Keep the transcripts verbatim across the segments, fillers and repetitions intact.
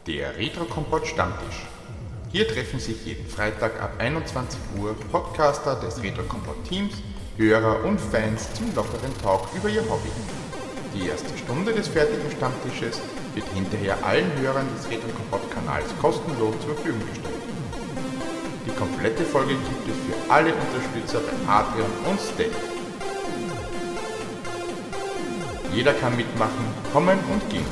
Der Retro-Kompott Stammtisch. Hier treffen sich jeden Freitag ab einundzwanzig Uhr Podcaster des Retro-Kompott-Teams, Hörer und Fans zum lockeren Talk über ihr Hobby. Die erste Stunde des fertigen Stammtisches wird hinterher allen Hörern des Retro-Kompott-Kanals kostenlos zur Verfügung gestellt. Die komplette Folge gibt es für alle Unterstützer bei Patreon und Steady. Jeder kann mitmachen, kommen und gehen.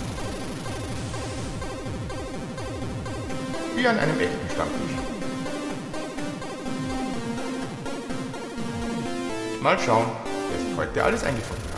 Wie an einem echten Stammtisch. Mal schauen, wer sich heute alles eingefunden hat.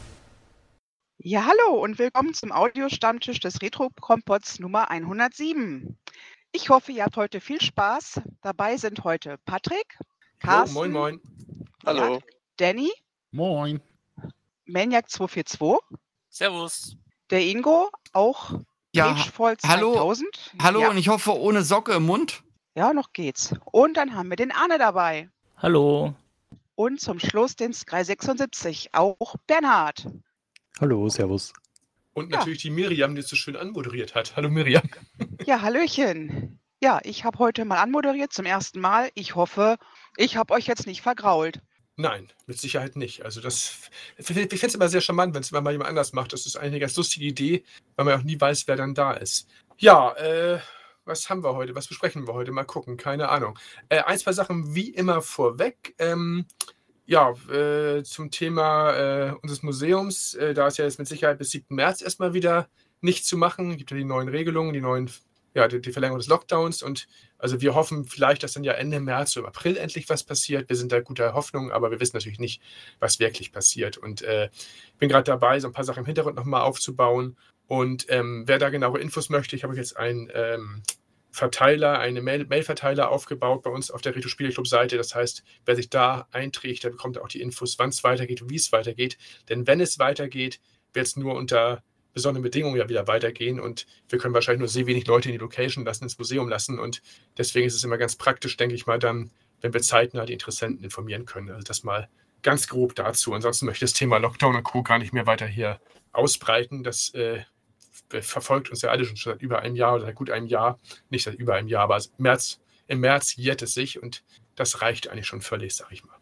Ja, hallo und willkommen zum Audiostammtisch des Retro-Kompotts Nummer hundertsieben. Ich hoffe, ihr habt heute viel Spaß. Dabei sind heute Patrick, Carsten, Jo, moin moin. Hallo. Ja, Danny, Moin. Maniac zwei vier zwei, Servus. der Ingo, auch Ja, Ragefall hallo. zweitausend. Hallo Ja, und ich hoffe ohne Socke im Mund. ja, noch geht's. Und dann haben wir den Arne dabei. Hallo. Und zum Schluss den Sky sechsundsiebzig, auch Bernhard. Hallo, servus. Und Ja. natürlich die Miriam, die es so schön anmoderiert hat. Hallo Miriam. Ja, hallöchen. Ja, ich habe heute mal anmoderiert zum ersten Mal. Ich hoffe, ich habe euch jetzt nicht vergrault. Nein, mit Sicherheit nicht. Also das, ich finde es immer sehr charmant, wenn es mal jemand anders macht. Das ist eigentlich eine ganz lustige Idee, weil man auch nie weiß, wer dann da ist. Ja, äh, was haben wir heute? Was besprechen wir heute? Mal gucken, keine Ahnung. Äh, ein, zwei Sachen wie immer vorweg. Ähm, ja, äh, zum Thema äh, unseres Museums. Äh, da ist ja jetzt mit Sicherheit bis siebten März erstmal wieder nichts zu machen. Es gibt ja die neuen Regelungen, die neuen, ja, die, die Verlängerung des Lockdowns. Und also wir hoffen vielleicht, dass dann ja Ende März, so im April endlich was passiert. Wir sind da guter Hoffnung, aber wir wissen natürlich nicht, was wirklich passiert. Und äh, ich bin gerade dabei, so ein paar Sachen im Hintergrund nochmal aufzubauen. Und ähm, wer da genauere Infos möchte, ich habe jetzt einen ähm, Verteiler, einen Mail- Mail-Verteiler aufgebaut bei uns auf der Retro-Spiele-Club-Seite. Das heißt, wer sich da einträgt, der bekommt auch die Infos, wann es weitergeht und wie es weitergeht. Denn wenn es weitergeht, wird es nur unter besonderen Bedingungen ja wieder weitergehen und wir können wahrscheinlich nur sehr wenig Leute in die Location lassen, ins Museum lassen und deswegen ist es immer ganz praktisch, denke ich mal, dann, wenn wir zeitnah die Interessenten informieren können. Also das mal ganz grob dazu. Ansonsten möchte ich das Thema Lockdown und Co. gar nicht mehr weiter hier ausbreiten. Das äh, verfolgt uns ja alle schon seit über einem Jahr oder seit gut einem Jahr. Nicht seit über einem Jahr, aber im März, im März jährt es sich und das reicht eigentlich schon völlig, sag ich mal.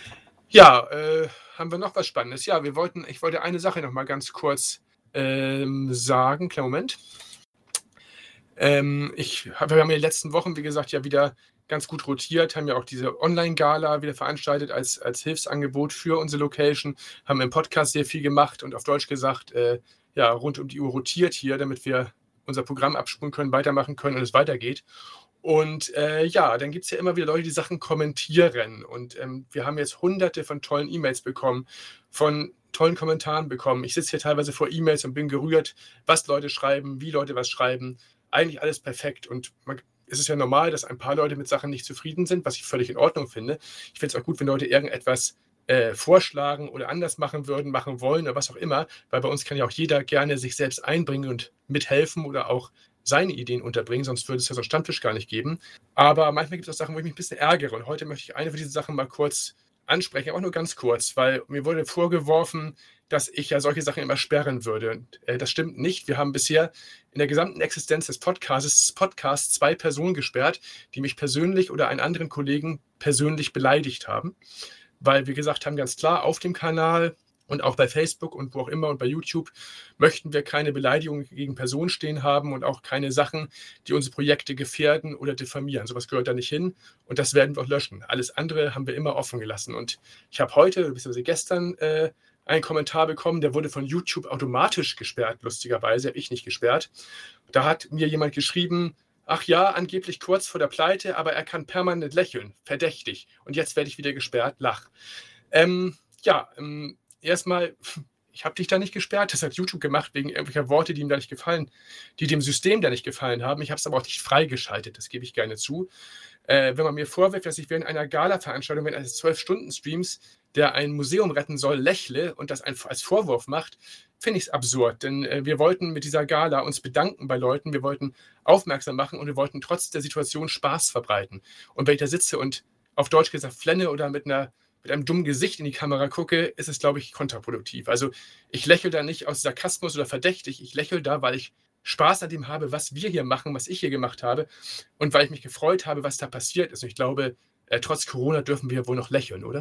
Ja, äh, haben wir noch was Spannendes? Ja, wir wollten, ich wollte eine Sache noch mal ganz kurz ähm, sagen. Kleinen Moment. Ähm, ich, wir haben in den letzten Wochen, wie gesagt, ja wieder ganz gut rotiert, haben ja auch diese Online-Gala wieder veranstaltet als, als Hilfsangebot für unsere Location, haben im Podcast sehr viel gemacht und auf Deutsch gesagt, äh, ja, rund um die Uhr rotiert hier, damit wir unser Programm abspulen können, weitermachen können und es weitergeht. Und äh, ja, dann gibt es ja immer wieder Leute, die Sachen kommentieren. Und ähm, wir haben jetzt hunderte von tollen E-Mails bekommen, von tollen Kommentaren bekommen. Ich sitze hier teilweise vor E-Mails und bin gerührt, was Leute schreiben, wie Leute was schreiben. Eigentlich alles perfekt. Und man, es ist ja normal, dass ein paar Leute mit Sachen nicht zufrieden sind, was ich völlig in Ordnung finde. Ich finde es auch gut, wenn Leute irgendetwas äh, vorschlagen oder anders machen würden, machen wollen oder was auch immer. Weil bei uns kann ja auch jeder gerne sich selbst einbringen und mithelfen oder auch seine Ideen unterbringen, sonst würde es ja so einen Stammtisch gar nicht geben. Aber manchmal gibt es auch Sachen, wo ich mich ein bisschen ärgere. Und heute möchte ich eine von diesen Sachen mal kurz ansprechen, aber auch nur ganz kurz, weil mir wurde vorgeworfen, dass ich ja solche Sachen immer sperren würde. Und, äh, das stimmt nicht. Wir haben bisher in der gesamten Existenz des Podcasts, Podcasts zwei Personen gesperrt, die mich persönlich oder einen anderen Kollegen persönlich beleidigt haben. Weil wir gesagt haben, ganz klar, auf dem Kanal und auch bei Facebook und wo auch immer und bei YouTube möchten wir keine Beleidigungen gegen Personen stehen haben und auch keine Sachen, die unsere Projekte gefährden oder diffamieren. Sowas gehört da nicht hin und das werden wir auch löschen. Alles andere haben wir immer offen gelassen. Und ich habe heute, beziehungsweise gestern, äh, einen Kommentar bekommen, der wurde von YouTube automatisch gesperrt, lustigerweise, habe ich nicht gesperrt. Da hat mir jemand geschrieben, ach ja, angeblich kurz vor der Pleite, aber er kann permanent lächeln, verdächtig. Und jetzt werde ich wieder gesperrt, lach. Ähm, ja, ähm, Erstmal, ich habe dich da nicht gesperrt, das hat YouTube gemacht wegen irgendwelcher Worte, die ihm da nicht gefallen, die dem System da nicht gefallen haben. Ich habe es aber auch nicht freigeschaltet, das gebe ich gerne zu. Äh, wenn man mir vorwirft, dass ich während einer Gala-Veranstaltung, während eines zwölf Stunden Streams, der ein Museum retten soll, lächle und das als Vorwurf macht, finde ich es absurd. Denn äh, wir wollten mit dieser Gala uns bedanken bei Leuten, wir wollten aufmerksam machen und wir wollten trotz der Situation Spaß verbreiten. Und wenn ich da sitze und auf Deutsch gesagt flenne oder mit einer mit einem dummen Gesicht in die Kamera gucke, ist es, glaube ich, kontraproduktiv. Also ich lächle da nicht aus Sarkasmus oder verdächtig, ich lächle da, weil ich Spaß an dem habe, was wir hier machen, was ich hier gemacht habe und weil ich mich gefreut habe, was da passiert ist. Und ich glaube, äh, trotz Corona dürfen wir wohl noch lächeln, oder?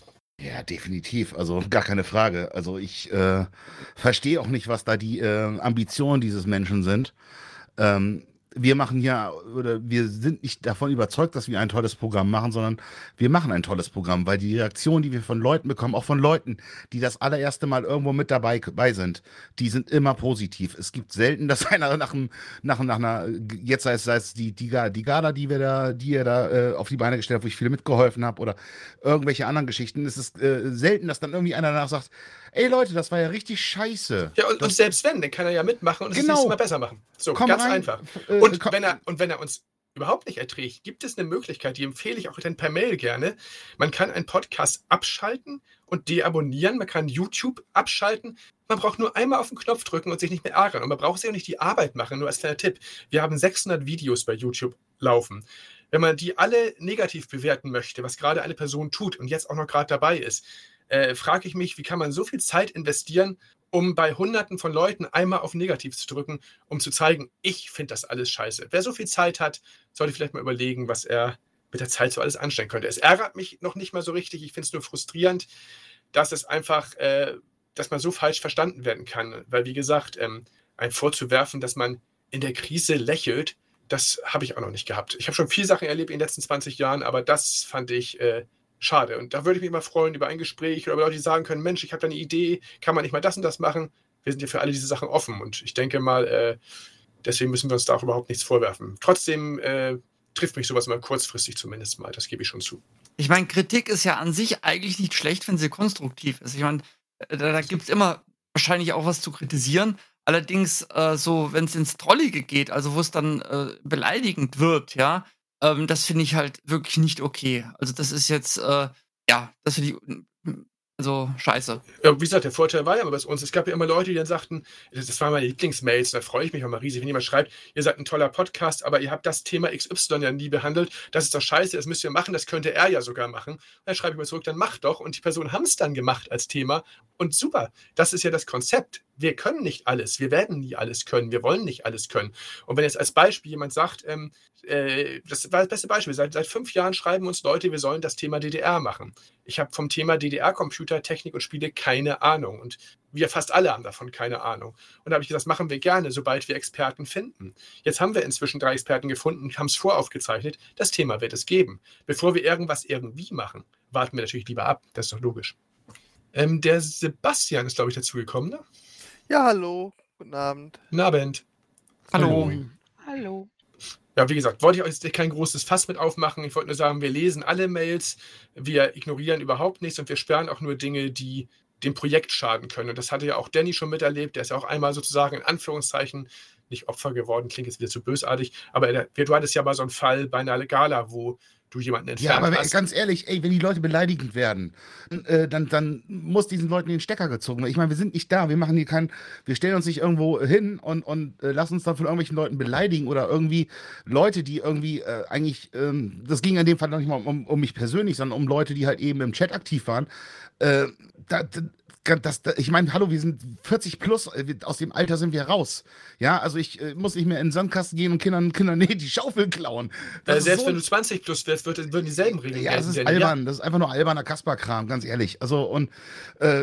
Ja, definitiv. Also gar keine Frage. Also ich äh, verstehe auch nicht, was da die äh, Ambitionen dieses Menschen sind. Ähm, wir machen ja, oder wir sind nicht davon überzeugt, dass wir ein tolles Programm machen, sondern wir machen ein tolles Programm, weil die Reaktionen, die wir von Leuten bekommen, auch von Leuten, die das allererste Mal irgendwo mit dabei, dabei sind, die sind immer positiv. Es gibt selten, dass einer nach, einem, nach, nach einer, jetzt sei es, sei es die, die, die Gala, die wir da, die ihr da äh, auf die Beine gestellt habt, wo ich viel mitgeholfen habe oder irgendwelche anderen Geschichten. Es ist äh, selten, dass dann irgendwie einer danach sagt, ey Leute, das war ja richtig scheiße. Ja, und, und selbst wenn, dann kann er ja mitmachen und es Genau. das nächste Mal besser machen. So, Komm ganz rein, einfach. äh, Und komm- wenn er, und wenn er uns überhaupt nicht erträgt, gibt es eine Möglichkeit, die empfehle ich auch dann per Mail gerne. Man kann einen Podcast abschalten und deabonnieren. Man kann YouTube abschalten. Man braucht nur einmal auf den Knopf drücken und sich nicht mehr ärgern. Und man braucht sich auch nicht die Arbeit machen, nur als kleiner Tipp. Wir haben sechshundert Videos bei YouTube laufen. Wenn man die alle negativ bewerten möchte, was gerade eine Person tut und jetzt auch noch gerade dabei ist, äh, frage ich mich, wie kann man so viel Zeit investieren, um bei Hunderten von Leuten einmal auf Negativ zu drücken, um zu zeigen, ich finde das alles scheiße. Wer so viel Zeit hat, sollte vielleicht mal überlegen, was er mit der Zeit so alles anstellen könnte. Es ärgert mich noch nicht mal so richtig. Ich finde es nur frustrierend, dass es einfach, äh, dass man so falsch verstanden werden kann. Weil, wie gesagt, ähm, einem vorzuwerfen, dass man in der Krise lächelt, das habe ich auch noch nicht gehabt. Ich habe schon viele Sachen erlebt in den letzten zwanzig Jahren, aber das fand ich äh, schade. Und da würde ich mich mal freuen über ein Gespräch oder über Leute, die sagen können, Mensch, ich habe da eine Idee, kann man nicht mal das und das machen? Wir sind ja für alle diese Sachen offen. Und ich denke mal, äh, deswegen müssen wir uns da auch überhaupt nichts vorwerfen. Trotzdem äh, trifft mich sowas mal kurzfristig zumindest mal. Das gebe ich schon zu. Ich meine, Kritik ist ja an sich eigentlich nicht schlecht, wenn sie konstruktiv ist. Ich meine, da, da gibt es immer wahrscheinlich auch was zu kritisieren. Allerdings, äh, so, wenn es ins Trollige geht, also wo es dann äh, beleidigend wird, ja, ähm, das finde ich halt wirklich nicht okay. Also das ist jetzt, äh, ja, das finde ich, also scheiße. Ja, wie gesagt, der Vorteil war ja aber bei uns, es gab ja immer Leute, die dann sagten, das, das waren meine Lieblingsmails, da freue ich mich auch mal riesig, wenn jemand schreibt, ihr seid ein toller Podcast, aber ihr habt das Thema X Y ja nie behandelt, das ist doch scheiße, das müsst ihr machen, das könnte er ja sogar machen. Und dann schreibe ich mal zurück, dann macht doch, und die Person haben es dann gemacht als Thema und super, das ist ja das Konzept. Wir können nicht alles, wir werden nie alles können, wir wollen nicht alles können. Und wenn jetzt als Beispiel jemand sagt, ähm, äh, das war das beste Beispiel, seit, seit fünf Jahren schreiben uns Leute, wir sollen das Thema D D R machen. Ich habe vom Thema D D R-Computer, Technik und Spiele keine Ahnung und wir fast alle haben davon keine Ahnung. Und da habe ich gesagt, das machen wir gerne, sobald wir Experten finden. Jetzt haben wir inzwischen drei Experten gefunden, haben es voraufgezeichnet, das Thema wird es geben. Bevor wir irgendwas irgendwie machen, warten wir natürlich lieber ab, das ist doch logisch. Ähm, der Sebastian ist, glaube ich, dazugekommen, ne? Ja, hallo. Guten Abend. Guten Abend. Hallo. Hallo. Ja, wie gesagt, wollte ich euch jetzt kein großes Fass mit aufmachen. Ich wollte nur sagen, wir lesen alle Mails, wir ignorieren überhaupt nichts und wir sperren auch nur Dinge, die dem Projekt schaden können. Und das hatte ja auch Danny schon miterlebt. Der ist ja auch einmal sozusagen in Anführungszeichen nicht Opfer geworden, klingt jetzt wieder zu bösartig, aber er, du hattest ja mal so einen Fall bei einer Gala, wo du jemanden entfernt Ja, aber hast. ganz ehrlich, ey, wenn die Leute beleidigend werden, äh, dann, dann muss diesen Leuten den Stecker gezogen werden. Ich meine, wir sind nicht da, wir machen hier kein, wir stellen uns nicht irgendwo hin und, und äh, lassen uns dann von irgendwelchen Leuten beleidigen oder irgendwie Leute, die irgendwie äh, eigentlich, ähm, das ging in dem Fall noch nicht mal um, um mich persönlich, sondern um Leute, die halt eben im Chat aktiv waren. Äh, da, da, Das, das, ich meine, hallo, wir sind vierzig plus, aus dem Alter sind wir raus. Ja, also ich äh, muss nicht mehr in den Sandkasten gehen und Kindern, Kindern nee, die Schaufel klauen. Das Äh, ist selbst so wenn du zwanzig plus wärst, würd, würden dieselben Regeln Ja, das ist gelten, Danny, albern. Das ist einfach nur alberner Kasper-Kram, ganz ehrlich. Also, und äh,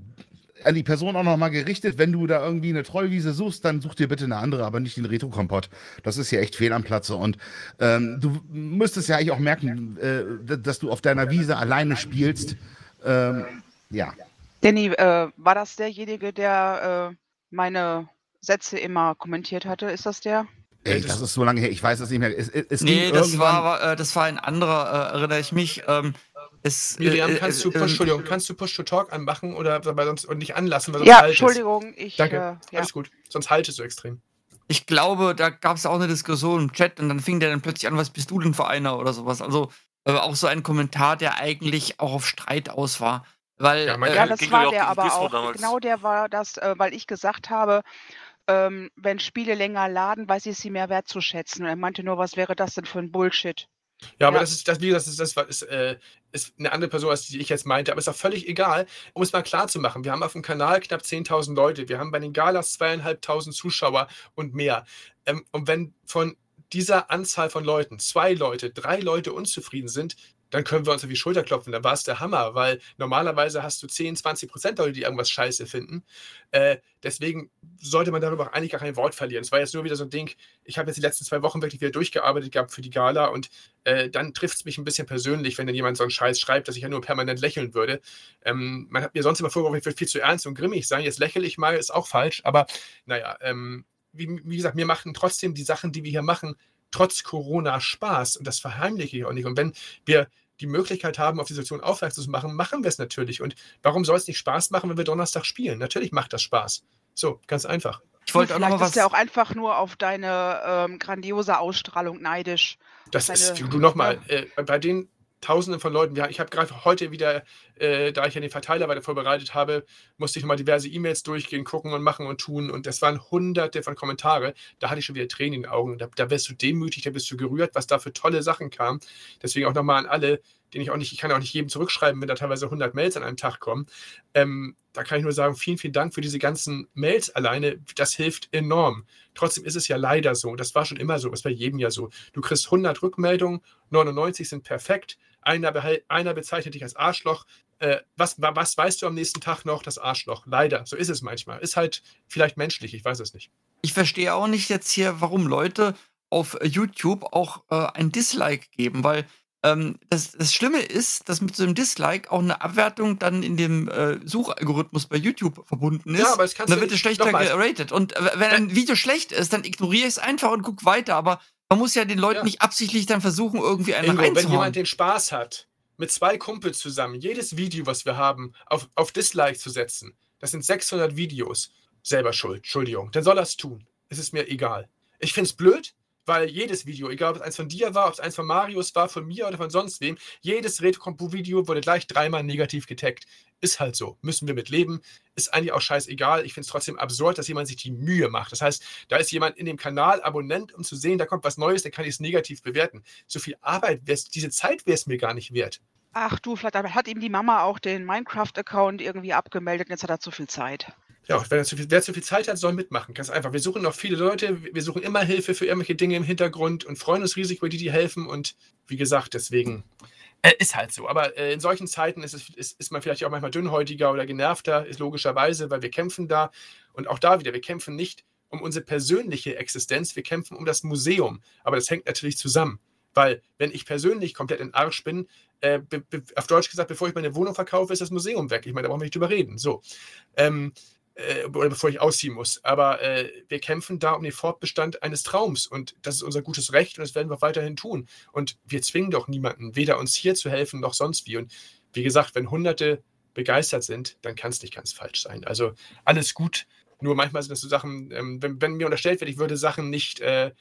an die Person auch nochmal gerichtet, wenn du da irgendwie eine Trollwiese suchst, dann such dir bitte eine andere, aber nicht den Retro-Kompott. Das ist ja echt fehl am Platze. Und ähm, du müsstest ja eigentlich auch merken, äh, dass du auf deiner Wiese alleine spielst. Ähm, ja. Danny, äh, war das derjenige, der äh, meine Sätze immer kommentiert hatte? Ist das der? Ey, das ist so lange her, ich weiß es nicht mehr. Es, es Nee, ging das irgendwann- war, äh, das war ein anderer, äh, erinnere ich mich. Ähm, es, Miriam, äh, kannst du äh, Push, äh, Entschuldigung, kannst du Push-to-Talk anmachen oder weil sonst und nicht anlassen, weil sonst Ja, halt es. Entschuldigung, ich. Danke, Äh, ja. alles gut. Sonst halte so extrem. Ich glaube, da gab es auch eine Diskussion im Chat und dann fing der dann plötzlich an, was bist du denn für einer oder sowas. Also äh, auch so ein Kommentar, der eigentlich auch auf Streit aus war. Weil, Ja, man äh, Ja, kann- das ging war ja auch der gegen aber Gizmo auch. damals. Genau der war das, äh, weil ich gesagt habe, ähm, wenn Spiele länger laden, weiß ich sie mehr wertzuschätzen. Und er meinte nur, was wäre das denn für ein Bullshit? Ja, aber Ja. das ist, das, wie gesagt, das ist, das war- ist, äh, ist eine andere Person, als die ich jetzt meinte. Aber ist auch völlig egal, um es mal klar zu machen. Wir haben auf dem Kanal knapp zehntausend Leute. Wir haben bei den Galas zweieinhalbtausend Zuschauer und mehr. Ähm, und wenn von dieser Anzahl von Leuten zwei Leute, drei Leute unzufrieden sind, dann können wir uns auf die Schulter klopfen. Dann war es der Hammer, weil normalerweise hast du zehn, zwanzig Prozent Leute, die irgendwas scheiße finden. Äh, deswegen sollte man darüber auch eigentlich gar kein Wort verlieren. Es war jetzt nur wieder so ein Ding, ich habe jetzt die letzten zwei Wochen wirklich wieder durchgearbeitet gehabt für die Gala und äh, dann trifft es mich ein bisschen persönlich, wenn dann jemand so einen Scheiß schreibt, dass ich ja nur permanent lächeln würde. Ähm, man hat mir sonst immer vorgeworfen, ich würde viel zu ernst und grimmig sein. Jetzt lächle ich mal, ist auch falsch, aber naja, ähm, wie, wie gesagt, mir machen trotzdem die Sachen, die wir hier machen, trotz Corona Spaß und das verheimliche ich auch nicht. Und wenn wir die Möglichkeit haben, auf die Situation aufmerksam zu machen, machen wir es natürlich. Und warum soll es nicht Spaß machen, wenn wir Donnerstag spielen? Natürlich macht das Spaß. So, ganz einfach. Ich wollte auch noch Vielleicht mal ist er was. auch einfach nur auf deine ähm, grandiose Ausstrahlung neidisch. Das Deine- ist, du nochmal, äh, bei den Tausenden von Leuten, ja, ich habe gerade heute wieder, äh, da ich ja den Verteiler weiter vorbereitet habe, musste ich nochmal diverse E-Mails durchgehen, gucken und machen und tun und das waren hunderte von Kommentare, da hatte ich schon wieder Tränen in den Augen, da, da wirst du demütig, da bist du gerührt, was da für tolle Sachen kamen, deswegen auch nochmal an alle, den ich auch nicht, ich kann auch nicht jedem zurückschreiben, wenn da teilweise hundert Mails an einem Tag kommen, ähm, da kann ich nur sagen, vielen, vielen Dank für diese ganzen Mails alleine, das hilft enorm. Trotzdem ist es ja leider so, und das war schon immer so, ist bei jedem ja so, du kriegst hundert Rückmeldungen, neunundneunzig sind perfekt, einer, behal- einer bezeichnet dich als Arschloch, äh, was, wa- was weißt du am nächsten Tag noch? Das Arschloch. Leider, so ist es manchmal. Ist halt vielleicht menschlich, ich weiß es nicht. Ich verstehe auch nicht jetzt hier, warum Leute auf äh, YouTube auch äh, ein Dislike geben, weil ähm, das, das Schlimme ist, dass mit so einem Dislike auch eine Abwertung dann in dem äh, Suchalgorithmus bei YouTube verbunden ist. Ja, aber das kannst und dann du wird es nicht- schlechter nochmal. geratet. Und äh, wenn ein Video schlecht ist, dann ignoriere ich es einfach und guck weiter. Aber man muss ja den Leuten Ja. nicht absichtlich dann versuchen, irgendwie einen Ingo, wenn reinzuhauen. jemand den Spaß hat, mit zwei Kumpels zusammen jedes Video, was wir haben, auf, auf Dislike zu setzen, das sind sechshundert Videos, selber schuld, Entschuldigung, dann soll er es tun. Es ist mir egal. Ich finde es blöd, weil jedes Video, egal ob es eins von dir war, ob es eins von Marius war, von mir oder von sonst wem, jedes Retro-Compo-Video wurde gleich dreimal negativ getaggt. Ist halt so. Müssen wir mit leben. Ist eigentlich auch scheißegal. Ich finde es trotzdem absurd, dass jemand sich die Mühe macht. Das heißt, da ist jemand in dem Kanal Abonnent, um zu sehen, da kommt was Neues, dann kann ich es negativ bewerten. So viel Arbeit, wär's, diese Zeit wäre es mir gar nicht wert. Ach du, vielleicht hat ihm die Mama auch den Minecraft-Account irgendwie abgemeldet und jetzt hat er zu viel Zeit. Ja, wer zu viel, wer zu viel Zeit hat, soll mitmachen. Ganz einfach. Wir suchen noch viele Leute, wir suchen immer Hilfe für irgendwelche Dinge im Hintergrund und freuen uns riesig über die, die helfen. Und wie gesagt, deswegen äh, ist halt so. Aber äh, in solchen Zeiten ist, es, ist, ist man vielleicht auch manchmal dünnhäutiger oder genervter, ist logischerweise, weil wir kämpfen da. Und auch da wieder, wir kämpfen nicht um unsere persönliche Existenz, wir kämpfen um das Museum. Aber das hängt natürlich zusammen. Weil, wenn ich persönlich komplett in Arsch bin, äh, be, be, auf Deutsch gesagt, bevor ich meine Wohnung verkaufe, ist das Museum weg. Ich meine, da brauchen wir nicht drüber reden. So. Ähm, äh, oder bevor ich ausziehen muss. Aber äh, wir kämpfen da um den Fortbestand eines Traums. Und das ist unser gutes Recht und das werden wir auch weiterhin tun. Und wir zwingen doch niemanden, weder uns hier zu helfen, noch sonst wie. Und wie gesagt, wenn Hunderte begeistert sind, dann kann es nicht ganz falsch sein. Also alles gut. Nur manchmal sind das so Sachen, ähm, wenn, wenn mir unterstellt wird, ich würde Sachen nicht, äh,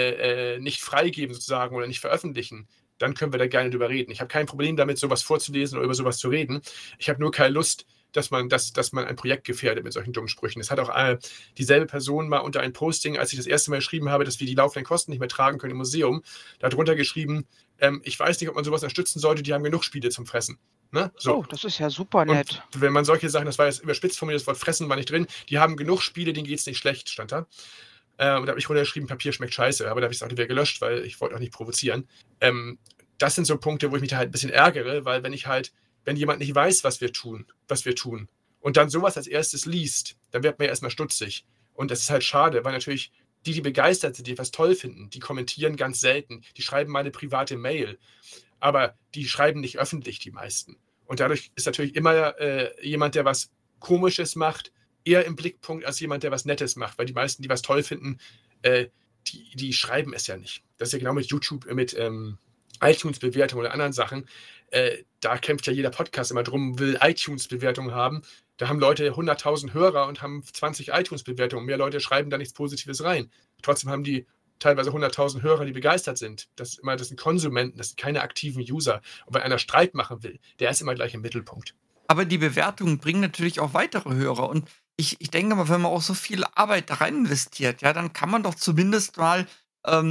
äh, nicht freigeben sozusagen oder nicht veröffentlichen, dann können wir da gerne drüber reden. Ich habe kein Problem damit, sowas vorzulesen oder über sowas zu reden. Ich habe nur keine Lust, dass man, dass, dass man ein Projekt gefährdet mit solchen dummen Sprüchen. Es hat auch äh, dieselbe Person mal unter ein Posting, als ich das erste Mal geschrieben habe, dass wir die laufenden Kosten nicht mehr tragen können im Museum, darunter geschrieben, ähm, ich weiß nicht, ob man sowas unterstützen sollte, die haben genug Spiele zum Fressen. Ne? So. Oh, das ist ja super nett. Und wenn man solche Sachen, das war jetzt überspitzt formuliert, das Wort fressen war nicht drin, die haben genug Spiele, denen geht es nicht schlecht, stand da. Äh, und da habe ich runtergeschrieben, Papier schmeckt scheiße, aber da habe ich es auch wieder gelöscht, weil ich wollte auch nicht provozieren. Ähm, das sind so Punkte, wo ich mich da halt ein bisschen ärgere, weil wenn ich halt, wenn jemand nicht weiß, was wir tun, was wir tun, und dann sowas als erstes liest, dann wird man ja erstmal stutzig. Und das ist halt schade, weil natürlich die, die begeistert sind, die etwas toll finden, die kommentieren ganz selten, die schreiben mal eine private Mail, aber die schreiben nicht öffentlich, die meisten. Und dadurch ist natürlich immer äh, jemand, der was Komisches macht, eher im Blickpunkt als jemand, der was Nettes macht, weil die meisten, die was toll finden, äh, die, die schreiben es ja nicht. Das ist ja genau mit YouTube, mit ähm, iTunes-Bewertungen oder anderen Sachen. Äh, da kämpft ja jeder Podcast immer drum, will iTunes-Bewertungen haben. Da haben Leute hunderttausend Hörer und haben zwanzig iTunes-Bewertungen. Mehr Leute schreiben da nichts Positives rein. Trotzdem haben die teilweise hunderttausend Hörer, die begeistert sind. Das, ist immer, das sind Konsumenten, das sind keine aktiven User. Und wenn einer Streit machen will, der ist immer gleich im Mittelpunkt. Aber die Bewertungen bringen natürlich auch weitere Hörer. Und ich, ich denke mal, wenn man auch so viel Arbeit da rein investiert, ja, dann kann man doch zumindest mal ähm,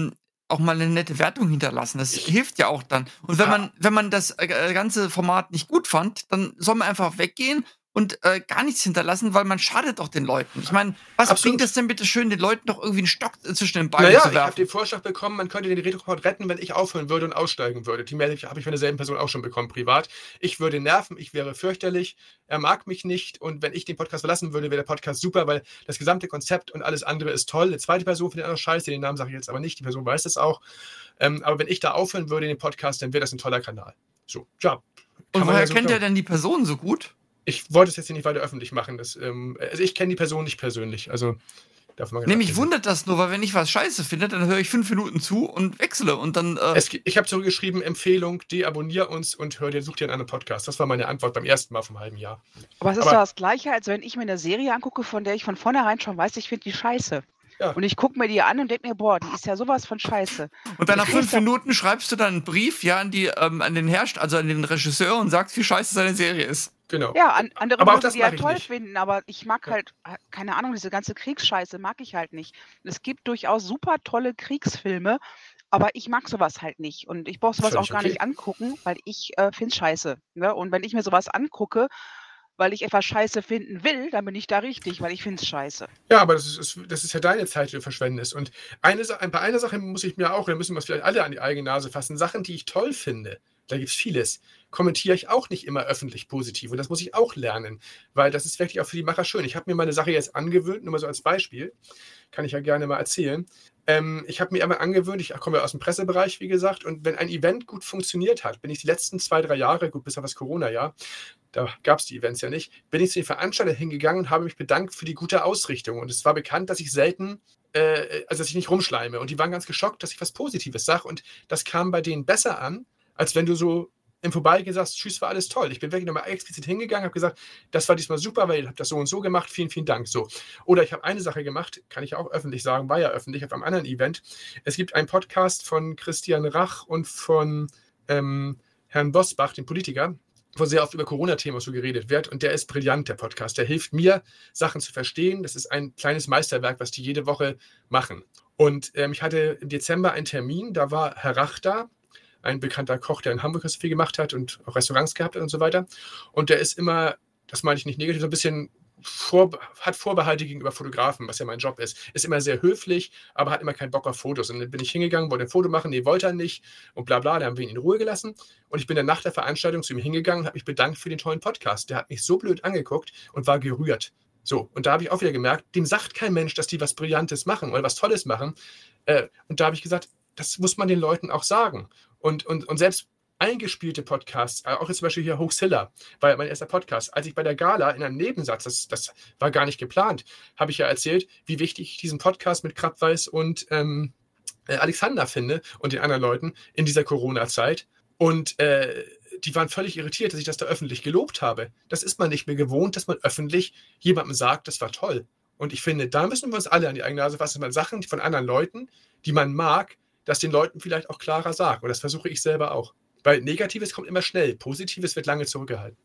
auch mal eine nette Wertung hinterlassen. Das hilft ja auch dann. Und wenn man, wenn man das äh, ganze Format nicht gut fand, dann soll man einfach weggehen und äh, gar nichts hinterlassen, weil man schadet doch den Leuten. Ich meine, was Absolut. bringt es denn bitte schön, den Leuten doch irgendwie einen Stock zwischen den Beinen Naja, zu ich habe werfen? den Vorschlag bekommen, man könnte den Retro-Report retten, wenn ich aufhören würde und aussteigen würde. Die Mail habe ich von derselben Person auch schon bekommen, privat. Ich würde nerven, ich wäre fürchterlich, er mag mich nicht und wenn ich den Podcast verlassen würde, wäre der Podcast super, weil das gesamte Konzept und alles andere ist toll. Eine zweite Person findet auch noch scheiße, den Namen sage ich jetzt aber nicht, die Person weiß das auch. Ähm, aber wenn ich da aufhören würde in dem Podcast, dann wäre das ein toller Kanal. So, ja. Und kann man woher ja so kennt glauben. er denn die Person so gut? Ich wollte es jetzt hier nicht weiter öffentlich machen. Das, ähm, also ich kenne die Person nicht persönlich, also darf man Nee, mich gesagt werden. wundert das nur, weil wenn ich was scheiße finde, dann höre ich fünf Minuten zu und wechsle und dann. Äh, Es, ich habe zurückgeschrieben, Empfehlung, deabonnier uns und hör dir, such dir einen anderen Podcast. Das war meine Antwort beim ersten Mal vom halben Jahr. Aber es ist Aber- doch das Gleiche, als wenn ich mir eine Serie angucke, von der ich von vornherein schon weiß, ich finde die scheiße. Ja. Und ich gucke mir die an und denke mir, boah, die ist ja sowas von scheiße. und dann nach ich fünf lese doch- Minuten schreibst du dann einen Brief ja an die, ähm, an den Herrscher, also an den Regisseur und sagst, wie scheiße seine Serie ist. Genau. Ja, an, andere Aber auch mögen das die ja mache ich toll nicht. finden, aber ich mag Ja. halt, äh, keine Ahnung, diese ganze Kriegsscheiße mag ich halt nicht. Es gibt durchaus super tolle Kriegsfilme, aber ich mag sowas halt nicht. Und ich brauche sowas Völlig auch gar okay. nicht angucken, weil ich äh, finde es scheiße. Ne? Und wenn ich mir sowas angucke, weil ich etwas scheiße finden will, dann bin ich da richtig, weil ich finde es scheiße. Ja, aber das ist, das ist ja deine Zeit, die du verschwendest. Und eine, Sa- bei einer Sache muss ich mir auch, da müssen wir es vielleicht alle an die eigene Nase fassen, Sachen, die ich toll finde, da gibt es vieles, kommentiere ich auch nicht immer öffentlich positiv. Und das muss ich auch lernen, weil das ist wirklich auch für die Macher schön. Ich habe mir meine Sache jetzt angewöhnt, nur mal so als Beispiel, kann ich ja gerne mal erzählen. Ähm, ich habe mir immer angewöhnt, ich komme ja aus dem Pressebereich, wie gesagt, und wenn ein Event gut funktioniert hat, bin ich die letzten zwei, drei Jahre, gut, bis auf das Corona-Jahr, da gab es die Events ja nicht, bin ich zu den Veranstaltern hingegangen und habe mich bedankt für die gute Ausrichtung. Und es war bekannt, dass ich selten, äh, also dass ich nicht rumschleime. Und die waren ganz geschockt, dass ich was Positives sage. Und das kam bei denen besser an, als wenn du so im Vorbeigehen sagst, tschüss, war alles toll. Ich bin wirklich nochmal explizit hingegangen, habe gesagt, das war diesmal super, weil ihr habt das so und so gemacht, vielen, vielen Dank. So. Oder ich habe eine Sache gemacht, kann ich auch öffentlich sagen, war ja öffentlich, auf einem anderen Event. Es gibt einen Podcast von Christian Rach und von ähm, Herrn Bosbach, dem Politiker, wo sehr oft über Corona-Themen so geredet wird. Und der ist brillant, der Podcast. Der hilft mir, Sachen zu verstehen. Das ist ein kleines Meisterwerk, was die jede Woche machen. Und ähm, ich hatte im Dezember einen Termin, da war Herr Rach da, ein bekannter Koch, der in Hamburg ganz viel gemacht hat und auch Restaurants gehabt hat und so weiter. Und der ist immer, das meine ich nicht negativ, so ein bisschen vor, hat Vorbehalte gegenüber Fotografen, was ja mein Job ist. Ist immer sehr höflich, aber hat immer keinen Bock auf Fotos. Und dann bin ich hingegangen, wollte ein Foto machen, nee, wollte er nicht und bla bla, da haben wir ihn in Ruhe gelassen. Und ich bin dann nach der Veranstaltung zu ihm hingegangen und habe mich bedankt für den tollen Podcast. Der hat mich so blöd angeguckt und war gerührt. So, und da habe ich auch wieder gemerkt, dem sagt kein Mensch, dass die was Brillantes machen oder was Tolles machen. Äh, und da habe ich gesagt, das muss man den Leuten auch sagen. Und, und, und selbst eingespielte Podcasts, auch jetzt zum Beispiel hier Hoaxilla, war ja mein erster Podcast. Als ich bei der Gala in einem Nebensatz, das, das war gar nicht geplant, habe ich ja erzählt, wie wichtig ich diesen Podcast mit Krabweis und ähm, äh, Alexander finde und den anderen Leuten in dieser Corona-Zeit. Und äh, die waren völlig irritiert, dass ich das da öffentlich gelobt habe. Das ist man nicht mehr gewohnt, dass man öffentlich jemandem sagt, das war toll. Und ich finde, da müssen wir uns alle an die eigene Nase fassen, dass man Sachen von anderen Leuten, die man mag, das den Leuten vielleicht auch klarer sagt. Und das versuche ich selber auch. Weil Negatives kommt immer schnell, Positives wird lange zurückgehalten.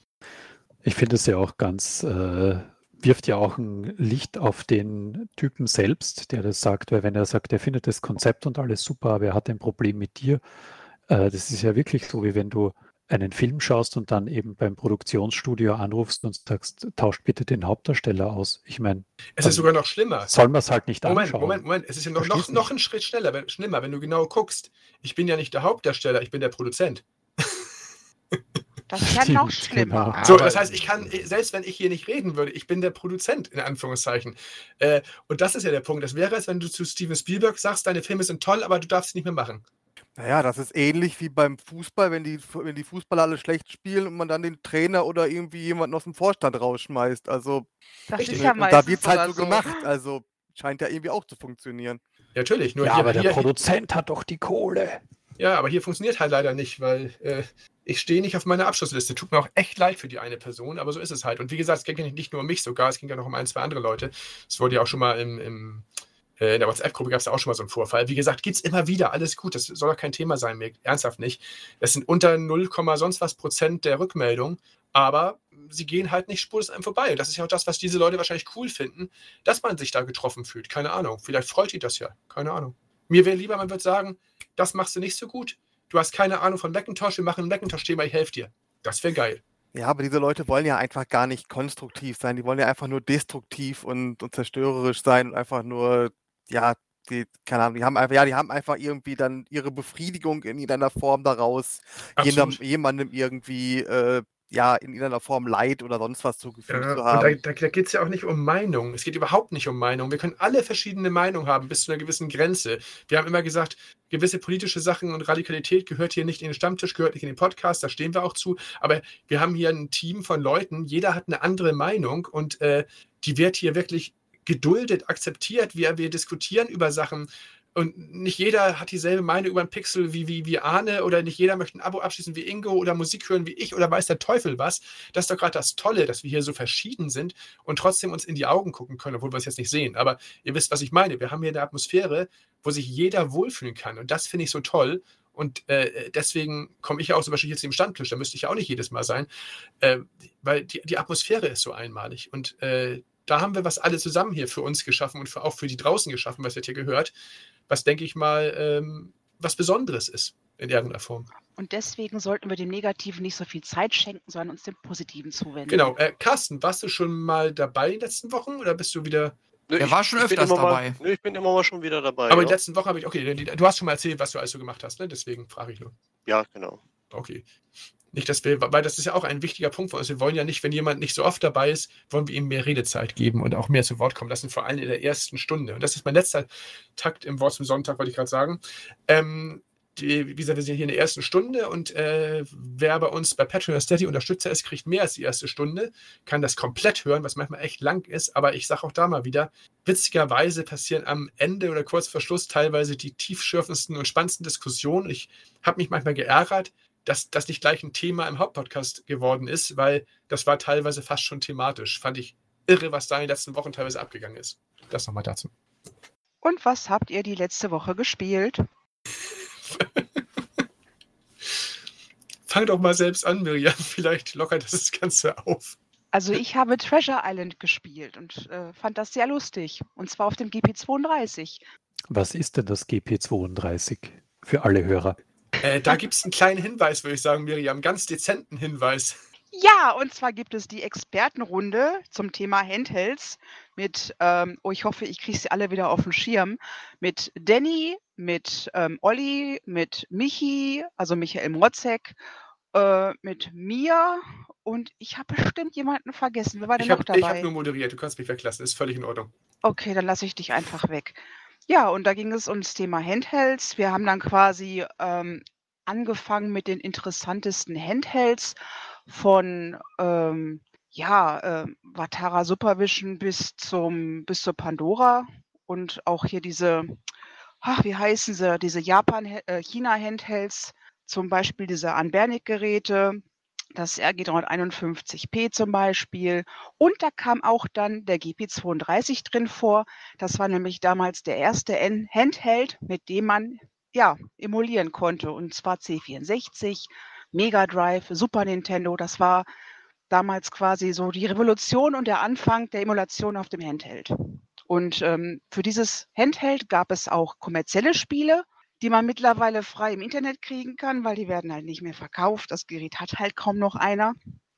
Ich finde es ja auch ganz, äh, wirft ja auch ein Licht auf den Typen selbst, der das sagt, weil wenn er sagt, er findet das Konzept und alles super, aber er hat ein Problem mit dir, äh, das ist ja wirklich so, wie wenn du einen Film schaust und dann eben beim Produktionsstudio anrufst und sagst, tauscht bitte den Hauptdarsteller aus. Ich meine, Es ist sogar noch schlimmer. soll man es halt nicht Moment, anschauen. Moment, Moment. Es ist ja noch, noch, Verstehst noch nicht. einen Schritt schneller, wenn, schlimmer, wenn du genau guckst. Ich bin ja nicht der Hauptdarsteller, ich bin der Produzent. Das ist ja Stimmt, noch schlimmer. genau. So, Aber- das heißt, ich kann, selbst wenn ich hier nicht reden würde, ich bin der Produzent, in Anführungszeichen. Äh, und das ist ja der Punkt. Das wäre es, wenn du zu Steven Spielberg sagst, deine Filme sind toll, aber du darfst sie nicht mehr machen. Naja, das ist ähnlich wie beim Fußball, wenn die, wenn die Fußballer alle schlecht spielen und man dann den Trainer oder irgendwie jemanden aus dem Vorstand rausschmeißt. Also, Das Richtig. ist ja und da meistens wird es halt sogar so gemacht. Also, scheint ja irgendwie auch zu funktionieren. Ja, natürlich. Nur Ja, hier, aber der hier, Produzent hat doch die Kohle. ja, aber hier funktioniert halt leider nicht, weil äh, ich stehe nicht auf meiner Abschlussliste. Tut mir auch echt leid für die eine Person, aber so ist es halt. Und wie gesagt, es ging ja nicht, nicht nur um mich sogar, es ging ja noch um ein, zwei andere Leute. Es wurde ja auch schon mal im, im äh, in der WhatsApp-Gruppe gab es ja auch schon mal so einen Vorfall. Wie gesagt, gibt es immer wieder, alles gut, das soll doch kein Thema sein, mir ernsthaft nicht. Das sind unter null, sonst was Prozent der Rückmeldung, aber sie gehen halt nicht spurlos an einem vorbei. Und das ist ja auch das, was diese Leute wahrscheinlich cool finden, dass man sich da getroffen fühlt. Keine Ahnung. Vielleicht freut die das ja. Keine Ahnung. Mir wäre lieber, man würde sagen, das machst du nicht so gut. Du hast keine Ahnung von Macintosh, wir machen ein Macintosh-Thema, ich helfe dir. Das wäre geil. Ja, aber diese Leute wollen ja einfach gar nicht konstruktiv sein. Die wollen ja einfach nur destruktiv und, und zerstörerisch sein und einfach nur, ja, die, keine Ahnung, die haben einfach, ja, die haben einfach irgendwie dann ihre Befriedigung in irgendeiner Form daraus, jemandem, Absolut. jemandem irgendwie, äh, ja, in irgendeiner Form Leid oder sonst was zugefügt Ja, zu und da, haben. da, da geht es ja auch nicht um Meinung. Es geht überhaupt nicht um Meinung. Wir können alle verschiedene Meinungen haben, bis zu einer gewissen Grenze. Wir haben immer gesagt, gewisse politische Sachen und Radikalität gehört hier nicht in den Stammtisch, gehört nicht in den Podcast, da stehen wir auch zu. Aber wir haben hier ein Team von Leuten, jeder hat eine andere Meinung und äh, die wird hier wirklich geduldet, akzeptiert. Wir, wir diskutieren über Sachen. Und nicht jeder hat dieselbe Meinung über einen Pixel wie, wie, wie Arne oder nicht jeder möchte ein Abo abschließen wie Ingo oder Musik hören wie ich oder weiß der Teufel was. Das ist doch gerade das Tolle, dass wir hier so verschieden sind und trotzdem uns in die Augen gucken können, obwohl wir es jetzt nicht sehen. Aber ihr wisst, was ich meine. Wir haben hier eine Atmosphäre, wo sich jeder wohlfühlen kann und das finde ich so toll. Und äh, deswegen komme ich ja auch zum Beispiel jetzt im Stammtisch, da müsste ich ja auch nicht jedes Mal sein, äh, weil die, die Atmosphäre ist so einmalig und äh, da haben wir was alle zusammen hier für uns geschaffen und für, auch für die draußen geschaffen, was jetzt hier gehört, was, denke ich mal, ähm, was Besonderes ist in irgendeiner Form. Und deswegen sollten wir dem Negativen nicht so viel Zeit schenken, sondern uns dem Positiven zuwenden. Genau. Äh, Carsten, warst du schon mal dabei in den letzten Wochen oder bist du wieder... Nö, Der ich- war schon ich bin öfters immer mal- dabei. Nö, ich bin immer mal schon wieder dabei. Aber in ja. der letzten Woche habe ich... Okay, du hast schon mal erzählt, was du alles so gemacht hast, ne? Deswegen frage ich nur. ja, genau. Okay. Nicht, dass wir, weil das ist ja auch ein wichtiger Punkt für uns. Wir wollen ja nicht, wenn jemand nicht so oft dabei ist, wollen wir ihm mehr Redezeit geben und auch mehr zu Wort kommen lassen, vor allem in der ersten Stunde. Und das ist mein letzter Takt im Wort zum Sonntag, wollte ich gerade sagen. Ähm, die, wie gesagt, wir sind hier in der ersten Stunde und äh, wer bei uns bei Patreon oder Steady Unterstützer ist, kriegt mehr als die erste Stunde, kann das komplett hören, was manchmal echt lang ist. Aber ich sage auch da mal wieder, witzigerweise passieren am Ende oder kurz vor Schluss teilweise die tiefschürfendsten und spannendsten Diskussionen. Ich habe mich manchmal geärgert, dass das nicht gleich ein Thema im Hauptpodcast geworden ist, weil das war teilweise fast schon thematisch. Fand ich irre, was da in den letzten Wochen teilweise abgegangen ist. Das nochmal dazu. Und was habt ihr die letzte Woche gespielt? Fang doch mal selbst an, Miriam. Vielleicht lockert das Ganze auf. Also ich habe Treasure Island gespielt und äh, fand das sehr lustig. Und zwar auf dem G P zweiunddreißig. Was ist denn das G P zweiunddreißig für alle Hörer? Äh, da gibt es einen kleinen Hinweis, würde ich sagen, Miriam. Einen ganz dezenten Hinweis. Ja, und zwar gibt es die Expertenrunde zum Thema Handhelds mit, ähm, oh, ich hoffe, ich kriege sie alle wieder auf den Schirm, mit Danny, mit ähm, Olli, mit Michi, also Michael Mrotzek, äh, mit mir und ich habe bestimmt jemanden vergessen. Wer war denn Ich noch habe dabei? hab nur moderiert. Du kannst mich weglassen. Ist völlig in Ordnung. Okay, dann lasse ich dich einfach weg. Ja, und da ging es ums Thema Handhelds. Wir haben dann quasi ähm, angefangen mit den interessantesten Handhelds von ähm, ja, äh, Vatara Supervision bis zum bis zur Pandora und auch hier diese, ach, wie heißen sie, diese Japan äh, China Handhelds, zum Beispiel diese Anbernic-Geräte, das R G dreihunderteinundfünfzig p zum Beispiel. Und da kam auch dann der G P zweiunddreißig drin vor. Das war nämlich damals der erste N- Handheld, mit dem man ja emulieren konnte. Und zwar C vierundsechzig, Mega Drive, Super Nintendo. Das war damals quasi so die Revolution und der Anfang der Emulation auf dem Handheld. Und ähm, für dieses Handheld gab es auch kommerzielle Spiele, die man mittlerweile frei im Internet kriegen kann, weil die werden halt nicht mehr verkauft. Das Gerät hat halt kaum noch einer.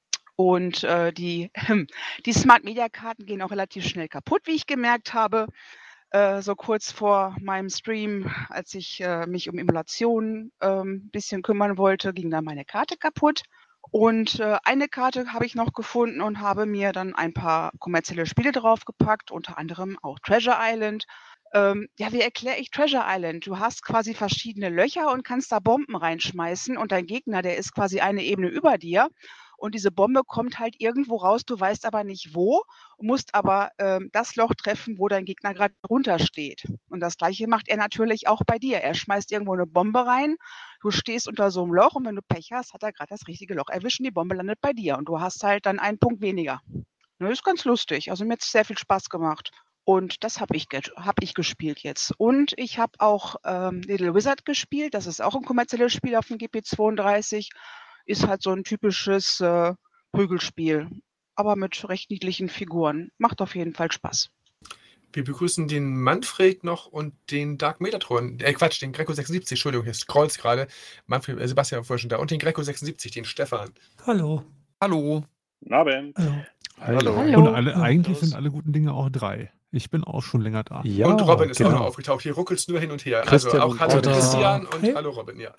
Und äh, die, die Smart-Media-Karten gehen auch relativ schnell kaputt, wie ich gemerkt habe. Äh, so kurz vor meinem Stream, als ich äh, mich um Emulation ein ähm, bisschen kümmern wollte, ging dann meine Karte kaputt. Und äh, eine Karte habe ich noch gefunden und habe mir dann ein paar kommerzielle Spiele draufgepackt, unter anderem auch Treasure Island. Ähm, ja, wie erkläre ich Treasure Island? Du hast quasi verschiedene Löcher und kannst da Bomben reinschmeißen und dein Gegner, der ist quasi eine Ebene über dir und diese Bombe kommt halt irgendwo raus, du weißt aber nicht wo, musst aber ähm, das Loch treffen, wo dein Gegner gerade drunter steht. Und das Gleiche macht er natürlich auch bei dir. Er schmeißt irgendwo eine Bombe rein, du stehst unter so einem Loch und wenn du Pech hast, hat er gerade das richtige Loch erwischt und die Bombe landet bei dir und du hast halt dann einen Punkt weniger. Das ist ganz lustig, also mir hat es sehr viel Spaß gemacht. Und das habe ich, hab ich gespielt jetzt. Und ich habe auch ähm, Little Wizard gespielt. Das ist auch ein kommerzielles Spiel auf dem G P zweiunddreißig. Ist halt so ein typisches äh, Prügelspiel. Aber mit recht niedlichen Figuren. Macht auf jeden Fall Spaß. Wir begrüßen den Manfred noch und den Dark Metatron. Äh, Quatsch, den Greco sechsundsiebzig. Entschuldigung, hier scrollt's gerade. Manfred, äh, Sebastian war vorher schon da. Und den Greco sechsundsiebzig, den Stefan. Hallo. Hallo. Guten Abend. Hallo. Hallo. Hallo. Und alle, eigentlich sind alle guten Dinge auch drei. Ich bin auch schon länger da. Ja, und Robin ist genau. auch noch aufgetaucht. Hier ruckelt's nur hin und her. Christian also auch und Hallo Robin. Christian und Hey. Hallo Robin, ja.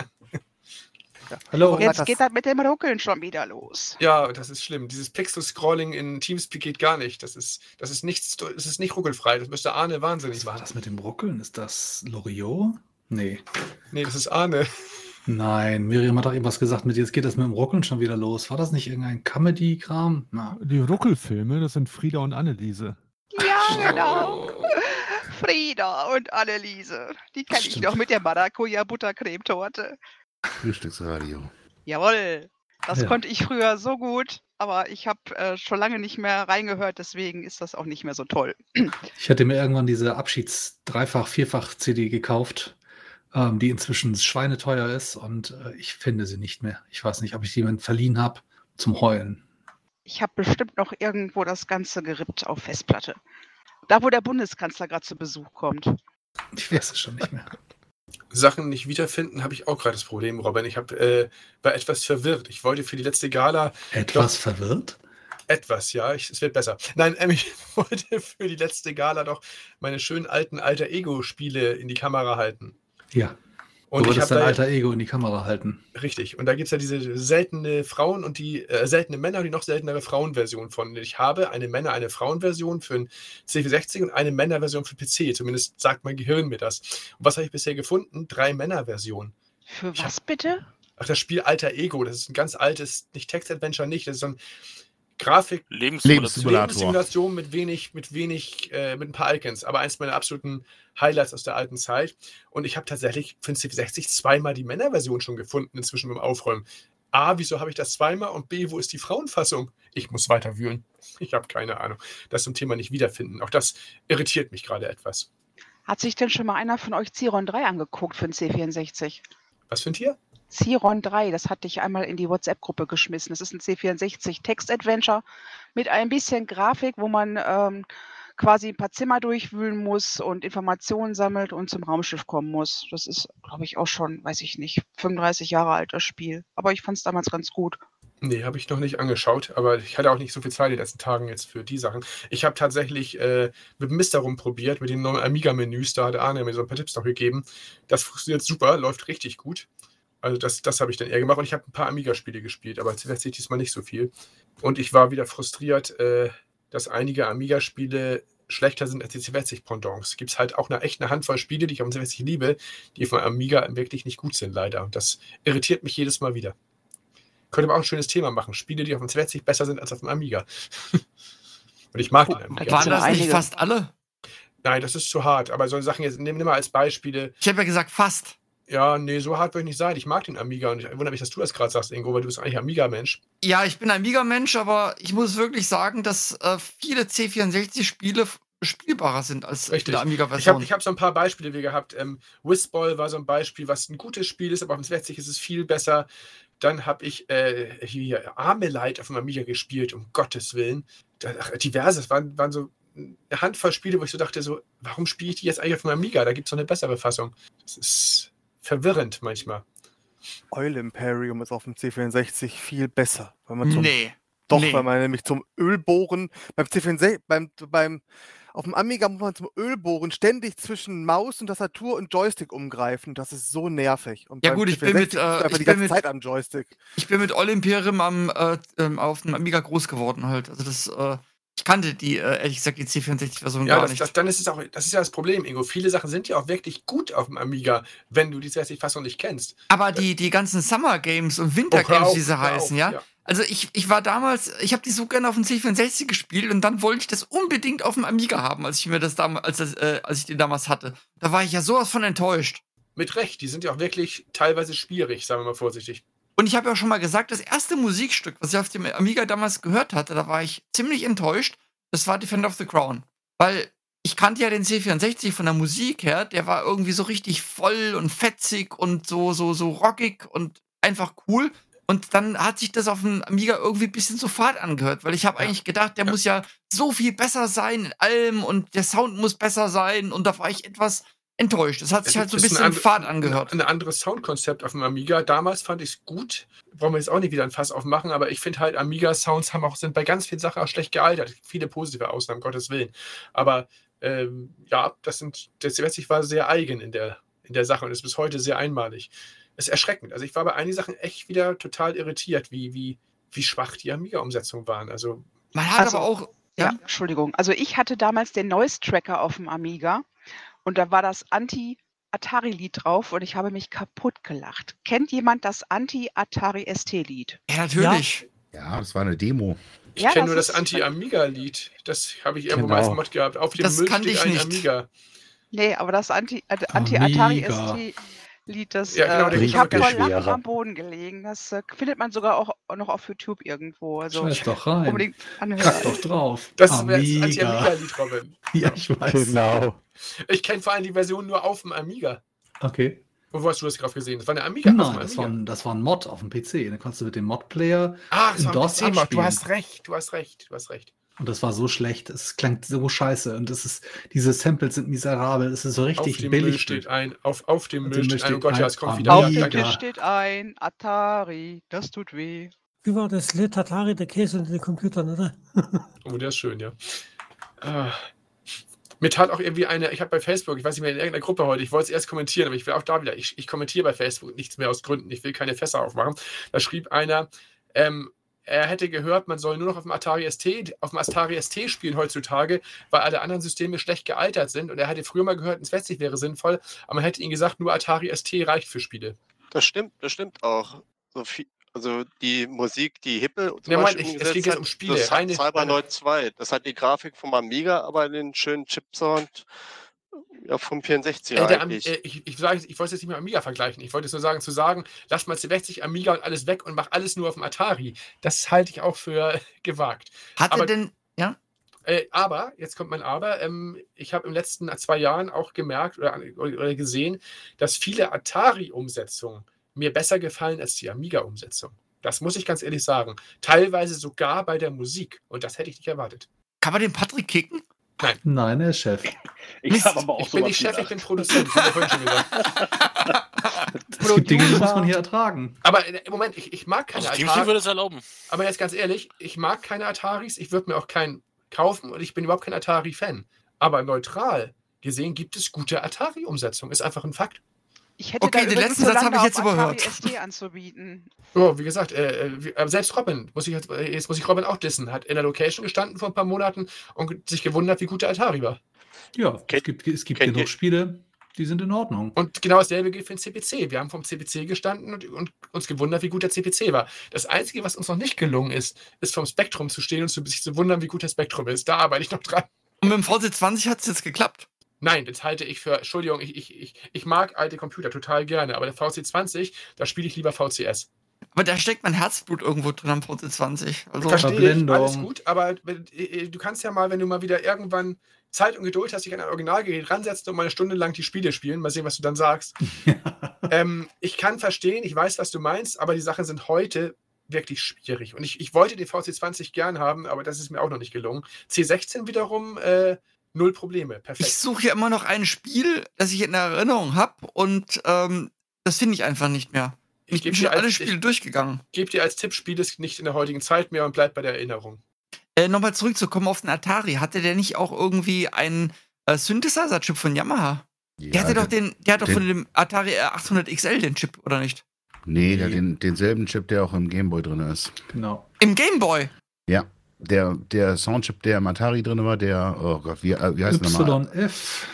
Ja. Hallo. Hat Jetzt das- geht das mit dem Ruckeln schon wieder los. Ja, das ist schlimm. Dieses Pixel-Scrolling in Teamspeak geht gar nicht. Das ist, das ist nichts, das ist nicht ruckelfrei. Das müsste Arne wahnsinnig Was war machen. das mit dem Ruckeln? Ist das Loriot? Nee. Nee, das ist Arne. Nein, Miriam hat doch irgendwas gesagt mit, jetzt geht das mit dem Ruckeln schon wieder los. War das nicht irgendein Comedy-Kram? Na, Die Ruckelfilme, das sind Frieda und Anneliese. Ja, genau. Frieda und Anneliese. Die kenne ich Stimmt. noch mit der Maracuja-Buttercremetorte. Frühstücksradio. Jawohl. Das Ja. konnte ich früher so gut, aber ich habe äh, schon lange nicht mehr reingehört, deswegen ist das auch nicht mehr so toll. ich hatte mir irgendwann diese Abschieds-Dreifach-, Vierfach-C D gekauft, ähm, die inzwischen schweineteuer ist und äh, ich finde sie nicht mehr. Ich weiß nicht, ob ich jemanden verliehen habe zum Heulen. Ich habe bestimmt noch irgendwo das Ganze gerippt auf Festplatte. Da, wo der Bundeskanzler gerade zu Besuch kommt. Ich weiß es schon nicht mehr. Sachen nicht wiederfinden, habe ich auch gerade das Problem, Robin. Ich hab, äh, war etwas verwirrt. Ich wollte für die letzte Gala Etwas verwirrt? etwas, ja, ich, es wird besser. Nein, ähm, ich wollte für die letzte Gala doch meine schönen alten Alter Ego-Spiele in die Kamera halten. Ja. Und du ich würdest habe dein da alter Ego in die Kamera halten. richtig. Und da gibt es ja diese seltene Frauen und die äh, seltene Männer und die noch seltenere Frauenversion von. Ich habe eine Männer-, eine Frauenversion für ein C vierhundertsechzig und eine Männerversion für P C. Zumindest sagt mein Gehirn mir das. Und was habe ich bisher gefunden? Drei Männerversionen. Für Ich hab- was bitte? Ach, das Spiel Alter Ego, das ist ein ganz altes, nicht Text-Adventure, nicht. Das ist so ein Grafik, Lebenssimulation. Lebenssimulator. Lebenssimulation mit wenig, mit wenig, äh, mit ein paar Icons, aber eins meiner absoluten Highlights aus der alten Zeit. Und ich habe tatsächlich für den C vierhundertsechzig zweimal die Männerversion schon gefunden, inzwischen beim Aufräumen. A, wieso habe ich das zweimal? Und B, wo ist die Frauenfassung? Ich muss weiter wühlen. Ich habe keine Ahnung. Das zum Thema nicht wiederfinden. Auch das irritiert mich gerade etwas. Hat sich denn schon mal einer von euch Ciron drei angeguckt für den C vierundsechzig? Was für ein Tier? Ciron drei, das hatte ich einmal in die WhatsApp-Gruppe geschmissen. Das ist ein C vierundsechzig Text-Adventure mit ein bisschen Grafik, wo man ähm, quasi ein paar Zimmer durchwühlen muss und Informationen sammelt und zum Raumschiff kommen muss. Das ist, glaube ich, auch schon, weiß ich nicht, fünfunddreißig Jahre alt, das Spiel. Aber ich fand es damals ganz gut. Nee, habe ich noch nicht angeschaut, aber ich hatte auch nicht so viel Zeit in den letzten Tagen jetzt für die Sachen. Ich habe tatsächlich äh, mit dem Mister rumprobiert, mit den neuen Amiga-Menüs, da hat Arne mir so ein paar Tipps noch gegeben. Das funktioniert super, läuft richtig gut. Also das, das habe ich dann eher gemacht und ich habe ein paar Amiga-Spiele gespielt, aber tatsächlich diesmal nicht so viel. Und ich war wieder frustriert, äh, dass einige Amiga-Spiele schlechter sind als die C vierzig-Pendants. Es gibt halt auch eine echt eine Handvoll Spiele, die ich auf dem C vierzig liebe, die von Amiga wirklich nicht gut sind, leider. Und das irritiert mich jedes Mal wieder. Könnte man auch ein schönes Thema machen. Spiele, die auf dem C vierzig besser sind als auf dem Amiga. Und ich mag den Amiga. gibt's Waren ja das nicht einige. fast alle? Nein, das ist zu hart. Aber solche Sachen jetzt, nimm, nimm mal als Beispiele. Ich habe ja gesagt, fast. Ja, nee, so hart würde ich nicht sein. Ich mag den Amiga und ich wundere mich, dass du das gerade sagst, Ingo, weil du bist eigentlich Amiga-Mensch. Ja, ich bin ein Amiga-Mensch, aber ich muss wirklich sagen, dass äh, viele C vierundsechzig-Spiele f- spielbarer sind als Richtig. die Ich habe Amiga-Version. ich hab so ein paar Beispiele wie gehabt. Ähm, Whistball war so ein Beispiel, was ein gutes Spiel ist, aber auf dem C vierzig ist es viel besser. Dann habe ich äh, hier Armelite auf dem Amiga gespielt, um Gottes Willen. Da, ach, diverse, es waren, waren so eine Handvoll Spiele, wo ich so dachte, so, warum spiele ich die jetzt eigentlich auf dem Amiga? Da gibt es noch eine bessere Fassung. Das ist verwirrend manchmal. Oil Imperium ist auf dem C vierundsechzig viel besser. Weil man zum, Nee. Doch, nee. weil man nämlich zum Ölbohren beim C vierundsechzig, beim, beim, auf dem Amiga muss man zum Ölbohren ständig zwischen Maus und Tastatur und Joystick umgreifen. Das ist so nervig. Und Ja beim gut, C ich bin mit, vierundsechzig bist du äh, einfach ich die bin ganze mit- Zeit am Joystick. Ich bin mit Olympierium am, äh, ähm, auf dem Amiga groß geworden halt. Also das, äh, ich kannte die, äh, ehrlich gesagt, die C vierundsechzig-Version Ja, gar das, nicht. das, dann ist es auch, das ist ja das Problem, Ingo. Viele Sachen sind ja auch wirklich gut auf dem Amiga, wenn du die C vierzig-Fassung nicht kennst. Aber die, die ganzen Summer Games und Winter Oh, hör Games, auf, wie sie hör heißen, auf, ja? ja. Also ich, ich war damals, ich habe die so gerne auf dem C vierundsechzig gespielt und dann wollte ich das unbedingt auf dem Amiga haben, als ich mir das damals, als, das, äh, als ich den damals hatte. Da war ich ja sowas von enttäuscht. Mit Recht, die sind ja auch wirklich teilweise schwierig, sagen wir mal vorsichtig. Und ich habe ja auch schon mal gesagt, das erste Musikstück, was ich auf dem Amiga damals gehört hatte, da war ich ziemlich enttäuscht. Das war Defender of the Crown. Weil ich kannte ja den C vierundsechzig von der Musik her, der war irgendwie so richtig voll und fetzig und so, so, so rockig und einfach cool. Und dann hat sich das auf dem Amiga irgendwie ein bisschen so fad angehört, weil ich habe Ja. eigentlich gedacht, der Ja. muss ja so viel besser sein in allem und der Sound muss besser sein und da war ich etwas enttäuscht. Das hat sich Es halt so ein ist bisschen andre- fad angehört. Ein anderes Soundkonzept auf dem Amiga. Damals fand ich es gut. Brauchen wir jetzt auch nicht wieder ein Fass aufmachen, aber ich finde halt, Amiga-Sounds haben auch, sind bei ganz vielen Sachen auch schlecht gealtert. Viele positive Ausnahmen, Gottes Willen. Aber ähm, ja, das sind, das letztlich war sehr eigen in der, in der Sache und ist bis heute sehr einmalig. Ist erschreckend. Also ich war bei einigen Sachen echt wieder total irritiert, wie, wie, wie schwach die Amiga-Umsetzungen waren. Also Man hat Also, aber auch, Ja, ja, Entschuldigung. Also ich hatte damals den Noise-Tracker auf dem Amiga und da war das Anti-Atari-Lied drauf und ich habe mich kaputt gelacht. Kennt jemand das Anti-Atari-S T-Lied? ja, natürlich. Ja, das war eine Demo. ich Ja, kenne das nur das ist- Anti-Amiga-Lied. Das habe ich irgendwo mal als Genau. Mod gehabt. Auf dem Das Müll kannte steht ich ein nicht. Amiga. Nee, aber das Anti- At- Amiga. Anti-Atari-S T-Lied, das Ja, genau, äh, der ich habe vor Briefbeschwerer. Lachen am Boden gelegen. Das äh, findet man sogar auch noch auf YouTube irgendwo. Also Scheiß doch rein. unbedingt Kack anhören. doch drauf. Das wäre das Amiga. Anti-Amiga-Lied, Robin. Ja, ich weiß. Genau. Ich kenne vor allem die Version nur auf dem Amiga. Okay. Wo hast du das drauf gesehen? Das war eine Amiga auf Nein, dem das Amiga. war, ein, das war ein Mod auf dem P C. Da konntest du mit dem Mod-Player Ah, das war ein DOS P C-Mod. Du abspielen. hast recht, du hast recht, du hast recht. Und das war so schlecht. Es klang so scheiße. Und es ist, diese Samples sind miserabel. Es ist so Auf richtig dem Müll billig. steht ein, auf, auf dem Auf Müll dem steht Müll ein, oh steht Gott, ja, ein es kommt wieder. Auf Ja, dem danke. Tisch steht ein Atari, das tut weh. Wie war das Lied Atari, der Käse unter den Computern, oder? Oh, der ist schön, ja. Ah. Mir tat auch irgendwie eine, ich habe bei Facebook, ich weiß nicht mehr, in irgendeiner Gruppe heute, ich wollte es erst kommentieren, aber ich will auch da wieder, ich, ich kommentiere bei Facebook nichts mehr aus Gründen, ich will keine Fässer aufmachen. Da schrieb einer, ähm, er hätte gehört, man soll nur noch auf dem Atari S T, auf dem Atari S T spielen heutzutage, weil alle anderen Systeme schlecht gealtert sind. Und er hätte früher mal gehört, es letztlich wäre sinnvoll, aber man hätte ihm gesagt, nur Atari S T reicht für Spiele. Das stimmt, das stimmt auch. So viel, also die Musik, die Hippe zum Ja, Mann, Beispiel ich- es umgesetzt geht jetzt hat, um Spiele, das reine- hat Cybernoid zwei. Das hat die Grafik vom Amiga, aber den schönen Chip-Sound ja, vom vierundsechziger Äh, der Am- eigentlich. äh, ich, ich, sage, ich wollte es jetzt nicht mit Amiga vergleichen. Ich wollte es nur sagen, zu sagen, lass mal C sechzig, Amiga und alles weg und mach alles nur auf dem Atari. Das halte ich auch für gewagt. Hat aber- er denn, ja? Äh, aber, jetzt kommt mein Aber, ähm, ich habe in den letzten zwei Jahren auch gemerkt oder, oder gesehen, dass viele Atari-Umsetzungen mir besser gefallen als die Amiga-Umsetzung. Das muss ich ganz ehrlich sagen. Teilweise sogar bei der Musik. Und das hätte ich nicht erwartet. Kann man den Patrick kicken? Nein, er ist Chef. Ich Mist, habe aber auch Ich bin sowas nicht Chef, ich gedacht. bin Produzent. Hab ich vorhin schon gesagt. Es gibt Dinge, die muss man hier ertragen. Aber äh, im Moment, ich, ich mag keine Also Teamspeak Atari. würde es erlauben. Aber jetzt ganz ehrlich, ich mag keine Ataris. Ich würde mir auch keinen kaufen und ich bin überhaupt kein Atari-Fan. Aber neutral gesehen gibt es gute Atari-Umsetzungen. Ist einfach ein Fakt. Ich hätte Okay, da den übrigens letzten Satz habe ich Yolanda jetzt auf Atari überhört. S T anzubieten. Oh, wie gesagt, äh, wie- aber selbst Robin, muss ich jetzt, äh, jetzt muss ich Robin auch dissen, hat in der Location gestanden vor ein paar Monaten und sich gewundert, wie gut der Atari war. Ja, es Kennt- gibt, es gibt kennt genug ihr- Spiele, die sind in Ordnung. Und genau dasselbe gilt für den C P C. Wir haben vom C P C gestanden und, und uns gewundert, wie gut der C P C war. Das Einzige, was uns noch nicht gelungen ist, ist vom Spektrum zu stehen und zu, sich zu wundern, wie gut der Spektrum ist. Da arbeite ich noch dran. Und mit dem V C zwanzig hat es jetzt geklappt. Nein, das halte ich für, Entschuldigung, ich, ich, ich, ich mag alte Computer total gerne, aber der V C zwanzig, da spiele ich lieber V C S. Aber da steckt mein Herzblut irgendwo drin am V C zwanzig. Also, Verstehe ich, Verblendung. alles gut, aber wenn- äh, du kannst ja mal, wenn du mal wieder irgendwann Zeit und Geduld hast, dich an ein Originalgerät ransetzen und mal eine Stunde lang die Spiele spielen, mal sehen, was du dann sagst. ähm, ich kann verstehen, ich weiß, was du meinst, aber die Sachen sind heute wirklich schwierig. Und ich, ich wollte den V C zwanzig gern haben, aber das ist mir auch noch nicht gelungen. C sechzehn wiederum, äh, null Probleme, perfekt. ich suche ja immer noch ein Spiel, das ich in Erinnerung habe und ähm, das finde ich einfach nicht mehr. Ich, Ich bin gebe schon dir, alle als- Spiele ich durchgegangen. geb dir als Tipp, spiel es nicht in der heutigen Zeit mehr und bleib bei der Erinnerung. Äh, Nochmal zurückzukommen auf den Atari. Hatte der nicht auch irgendwie einen äh, Synthesizer-Chip von Yamaha? Der hatte doch den, der hat doch den- von dem Atari R achthundert X L den Chip, oder nicht? Nee, der, den, denselben Chip, der auch im Gameboy drin ist. Genau. Im Gameboy. Ja, der, der Soundchip, der im Atari drin war, der, oh Gott, wie, äh, wie heißt der nochmal? Y F.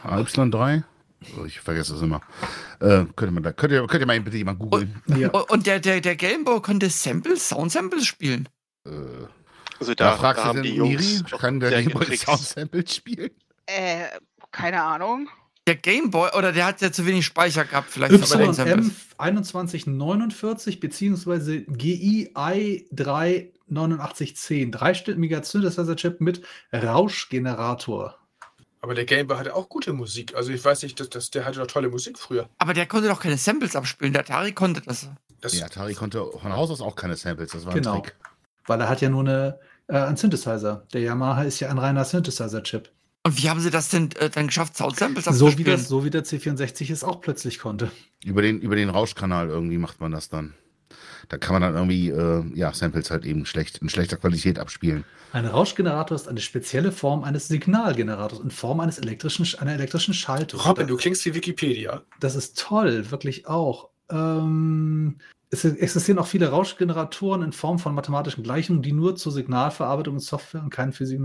Y drei? Oh, ich vergesse das immer. Äh, könnte man da, könnt ihr, könnt ihr mal bitte jemand googeln? Ja. Und der, der, der Gameboy konnte Samples, Sound-Samples spielen. Äh, Also da, da, fragst da du haben den die Jungs Miri, doch kann der sehr Gameboy getrickst. Sound-Samples spielen? Äh, keine Ahnung. Der Gameboy, oder der hat ja zu wenig Speicher gehabt, vielleicht für Y Sound-Samples. M einundzwanzig neunundvierzig beziehungsweise G I I drei neunundachtzig zehn. Dreistimmiger Synthesizer-Chip mit Rauschgenerator. Aber der Gameboy hatte auch gute Musik. Also ich weiß nicht, dass, dass der hatte doch tolle Musik früher. Aber der konnte doch keine Samples abspielen. Der Atari konnte das. Das Nee, Atari konnte von Haus aus auch keine Samples, das war ein Genau. Trick. Weil er hat ja nur eine, äh, einen Synthesizer. Der Yamaha ist ja ein reiner Synthesizer-Chip. Und wie haben sie das denn äh, dann geschafft, Sound-Samples So wie, abzuspielen? das, so wie der C vierundsechzig es auch plötzlich konnte. Über den, über den Rauschkanal irgendwie macht man das dann. Da kann man dann irgendwie, äh, ja, Samples halt eben schlecht, in schlechter Qualität abspielen. Ein Rauschgenerator ist eine spezielle Form eines Signalgenerators in Form eines elektrischen, einer elektrischen Schaltung. Robin, du klingst wie Wikipedia. Das ist toll, wirklich auch. Ähm, es existieren auch viele Rauschgeneratoren in Form von mathematischen Gleichungen, die nur zur Signalverarbeitung in Software und keinen Physik.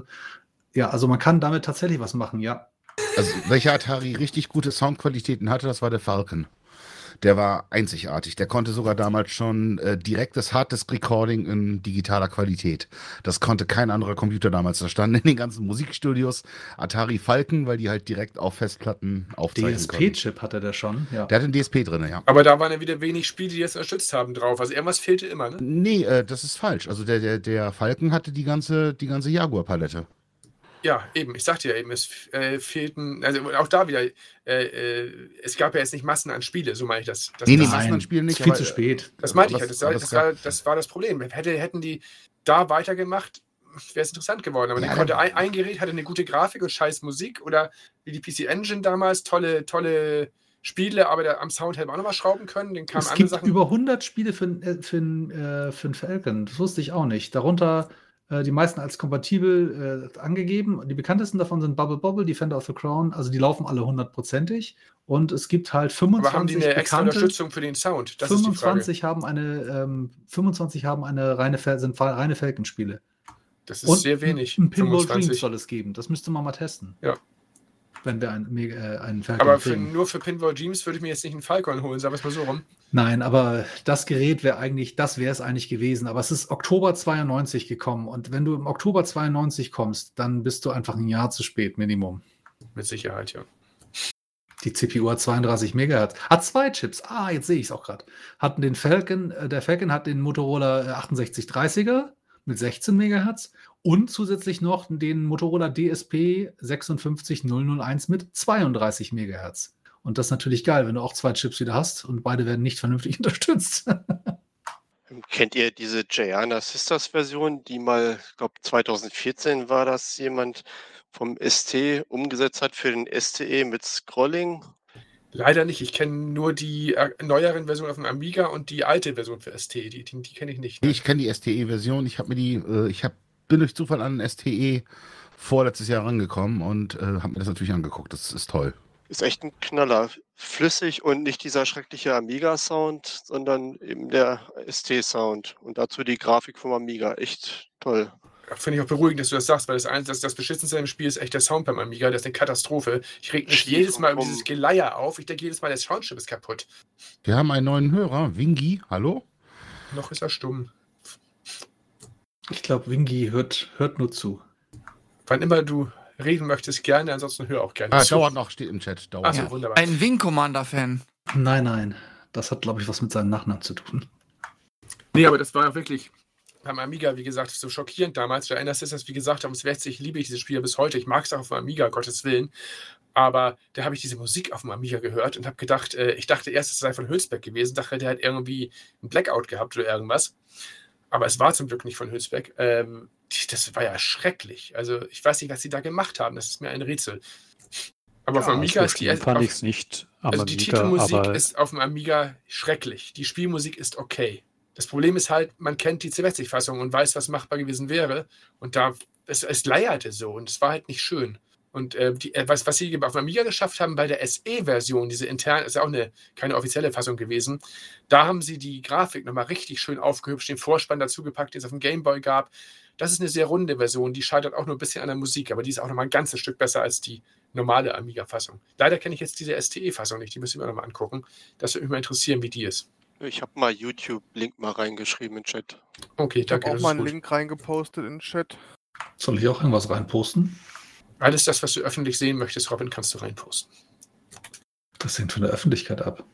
Ja, also man kann damit tatsächlich was machen, ja. Also, welcher Atari richtig gute Soundqualitäten hatte, das war der Falcon. Der war einzigartig. Der konnte sogar damals schon äh, direktes Harddisk-Recording in digitaler Qualität. Das konnte kein anderer Computer damals. Da standen in den ganzen Musikstudios Atari Falcon, weil die halt direkt auf Festplatten aufzeichnen D S konnten. P-Chip hatte der schon, ja. Der hat einen D S P drin, ja. Aber da waren ja wieder wenig Spiele, die das unterstützt haben drauf. Also irgendwas fehlte immer, ne? Nee, äh, das ist falsch. Also der, der, der Falcon hatte die ganze, die ganze Jaguar-Palette. Ja, eben. Ich sagte ja eben, es äh, fehlten, also auch da wieder, äh, äh, es gab ja jetzt nicht Massen an Spiele, so meine ich das. das Nee, nee, das, Massen an Spielen nicht. Ist viel aber, zu spät. das meinte ich aber ja, das, aber war- das, war, das war das Problem. Hätte, hätten die da weitergemacht, wäre es interessant geworden. Aber Ja, die konnte dann- ein, ein Gerät hatte eine gute Grafik und scheiß Musik oder wie die P C Engine damals, tolle, tolle Spiele, aber da am Sound hätte man auch noch mal schrauben können. Den kamen Es andere gibt Sachen. über hundert Spiele für, n- für, n- äh, für einen Falcon. Das wusste ich auch nicht. Darunter äh, die meisten als kompatibel äh, angegeben. Die bekanntesten davon sind Bubble Bobble, Defender of the Crown. Also die laufen alle hundertprozentig. Und es gibt halt aber haben die fünfundzwanzig eine extra bekannte. Unterstützung für den Sound? Das ist die Frage. fünfundzwanzig haben eine, ähm, fünfundzwanzig haben eine reine, Fel- sind fa- reine Falcon-Spiele. Das ist Und sehr wenig. Ein Pinball Dreams fünfundzwanzig. soll es geben. Das müsste man mal testen. Ja. Wenn wir ein, äh, einen Falcon Aber für, kriegen. nur für Pinball Dreams würde ich mir jetzt nicht einen Falcon holen, sagen wir es mal so rum. Nein, aber das Gerät wäre eigentlich, das wäre es eigentlich gewesen. Aber es ist Oktober zweiundneunzig gekommen. Und wenn du im Oktober zweiundneunzig kommst, dann bist du einfach ein Jahr zu spät, Minimum. Mit Sicherheit, ja. Die C P U hat zweiunddreißig Megahertz. Hat zwei Chips. Ah, jetzt sehe ich es auch gerade. Hatten den Falcon, äh, der Falcon hat den Motorola achtundsechzig dreißiger mit sechzehn Megahertz und zusätzlich noch den Motorola D S P sechs fünf null null eins mit zweiunddreißig Megahertz. Und das ist natürlich geil, wenn du auch zwei Chips wieder hast und beide werden nicht vernünftig unterstützt. Kennt ihr diese Gianna Sisters Version, die mal, ich glaube zweitausendvierzehn war das, jemand vom S T umgesetzt hat für den S T E mit Scrolling? Leider nicht. Ich kenne nur die äh, neueren Versionen auf dem Amiga und die alte Version für S T. Die, die, die kenne ich nicht. Nee, Ne? ich kenne die S T E-Version. Ich habe mir die, äh, ich hab, bin durch Zufall an den S T E vorletztes Jahr rangekommen und äh, habe mir das natürlich angeguckt. Das ist toll. Ist echt ein Knaller. Flüssig und nicht dieser schreckliche Amiga-Sound, sondern eben der S T-Sound. Und dazu die Grafik vom Amiga. Echt toll. Finde ich auch beruhigend, dass du das sagst, weil das, das, das Beschissenste im Spiel ist echt der Sound beim Amiga. Das ist eine Katastrophe. Ich reg mich Schief jedes Mal und über krumm. dieses Geleier auf. Ich denke jedes Mal, der Soundchip ist kaputt. Wir haben einen neuen Hörer, Wingi. Hallo? Noch ist er stumm. Ich glaube, Wingi hört, hört nur zu. Wann immer du reden möchtest, gerne. Ansonsten hör auch gerne Ah, zu. dauert noch, steht im Chat. Dauert. Ach so, Ja. wunderbar. Ein Wing Commander-Fan. Nein, nein. Das hat, glaube ich, was mit seinem Nachnamen zu tun. Nee, aber das war auch wirklich beim Amiga, wie gesagt, so schockierend damals. Da erinnerst du das, wie gesagt, ums West, ich liebe dieses Spiel bis heute. Ich mag es auch auf dem Amiga, Gottes Willen. Aber da habe ich diese Musik auf dem Amiga gehört und habe gedacht, äh, ich dachte erst, es sei von Hülsbeck gewesen. Dachte, der hat irgendwie einen Blackout gehabt oder irgendwas. Aber es war zum Glück nicht von Hülsbeck. Ähm, die- das war ja schrecklich. Also ich weiß nicht, was sie da gemacht haben. Das ist mir ein Rätsel. Aber auf dem Ja, Amiga so ist die... schlimm fand auf- ich es nicht am Also die Amiga, Titelmusik aber ist auf dem Amiga schrecklich. Die Spielmusik ist okay. Das Problem ist halt, man kennt die C sechzig-Fassung und weiß, was machbar gewesen wäre. Und da, es, es leierte so und es war halt nicht schön. Und äh, die, äh, was, was sie auf dem Amiga geschafft haben bei der S E-Version, diese interne, ist ja auch eine, keine offizielle Fassung gewesen, da haben sie die Grafik nochmal richtig schön aufgehübscht, den Vorspann dazugepackt, den es auf dem Gameboy gab. Das ist eine sehr runde Version, die scheitert auch nur ein bisschen an der Musik, aber die ist auch nochmal ein ganzes Stück besser als die normale Amiga-Fassung. Leider kenne ich jetzt diese S T E-Fassung nicht, die müssen wir nochmal angucken. Das würde mich mal interessieren, wie die ist. Ich habe mal YouTube-Link mal reingeschrieben im Chat. Okay, Ich habe danke, auch das mal ist einen gut. Link reingepostet in den Chat. Soll ich auch irgendwas reinposten? Alles das, was du öffentlich sehen möchtest, Robin, kannst du reinposten. Das hängt von der Öffentlichkeit ab.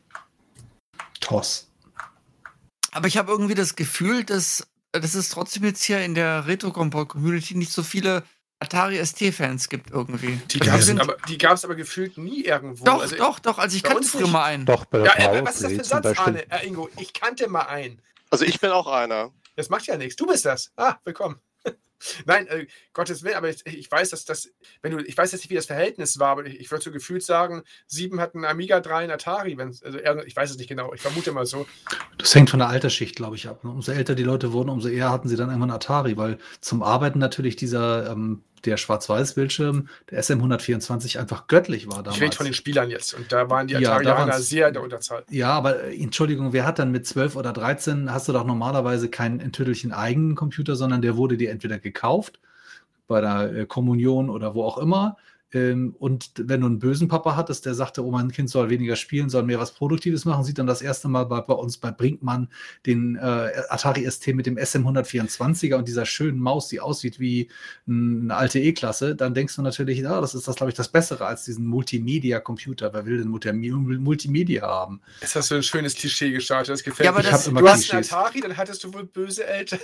Toss. Aber ich habe irgendwie das Gefühl, dass, dass es trotzdem jetzt hier in der Retro-Compound-Community nicht so viele Atari S T-Fans gibt irgendwie. Die Also gab es sind- aber, die gab's aber gefühlt nie irgendwo. Doch, Also, doch, doch. Also ich bei kannte uns früher nicht. mal einen. Doch, bei der Ja, äh, was ist das Powerplay für ein zum Satz, Beispiel. Arne? Äh, Ingo, ich kannte mal einen. Also ich bin auch einer. Das macht ja nichts. Du bist das. Ah, willkommen. Nein, äh, Gottes Willen, aber ich, ich weiß, dass das, wenn du, ich weiß jetzt nicht, wie das Verhältnis war, aber ich, ich würde so gefühlt sagen, sieben hatten Amiga, drei einen Atari. Wenn, also, eher- ich weiß es nicht genau, ich vermute mal so. Das hängt von der Altersschicht, glaube ich, ab. Ne? Umso älter die Leute wurden, umso eher hatten sie dann irgendwann Atari, weil zum Arbeiten natürlich dieser, ähm, der Schwarz-Weiß-Bildschirm, der S M hundertvierundzwanzig, einfach göttlich war damals. Ich rede von den Spielern jetzt und da waren die Ja, da Atarianer waren's- sehr in der Unterzahl. Ja, aber äh, Entschuldigung, wer hat dann mit zwölf oder dreizehn, hast du doch normalerweise keinen in Tüttelchen eigenen Computer, sondern der wurde dir entweder gekauft, bei der äh, Kommunion oder wo auch immer. Ähm, und wenn du einen bösen Papa hattest, der sagte, oh, mein Kind soll weniger spielen, soll mehr was Produktives machen, sieht dann das erste Mal bei, bei uns bei Brinkmann den äh, Atari S T mit dem S M hundertvierundzwanziger und dieser schönen Maus, die aussieht wie n- eine alte E-Klasse, dann denkst du natürlich, ja, das ist das, glaube ich, das Bessere als diesen Multimedia-Computer. Wer will denn Multi- Multimedia haben? Ist das so ein schönes Klischee gestartet? Das gefällt Ja, aber mir. Ich das- habe immer Du hast einen Klischees. Atari, dann hattest du wohl böse Eltern.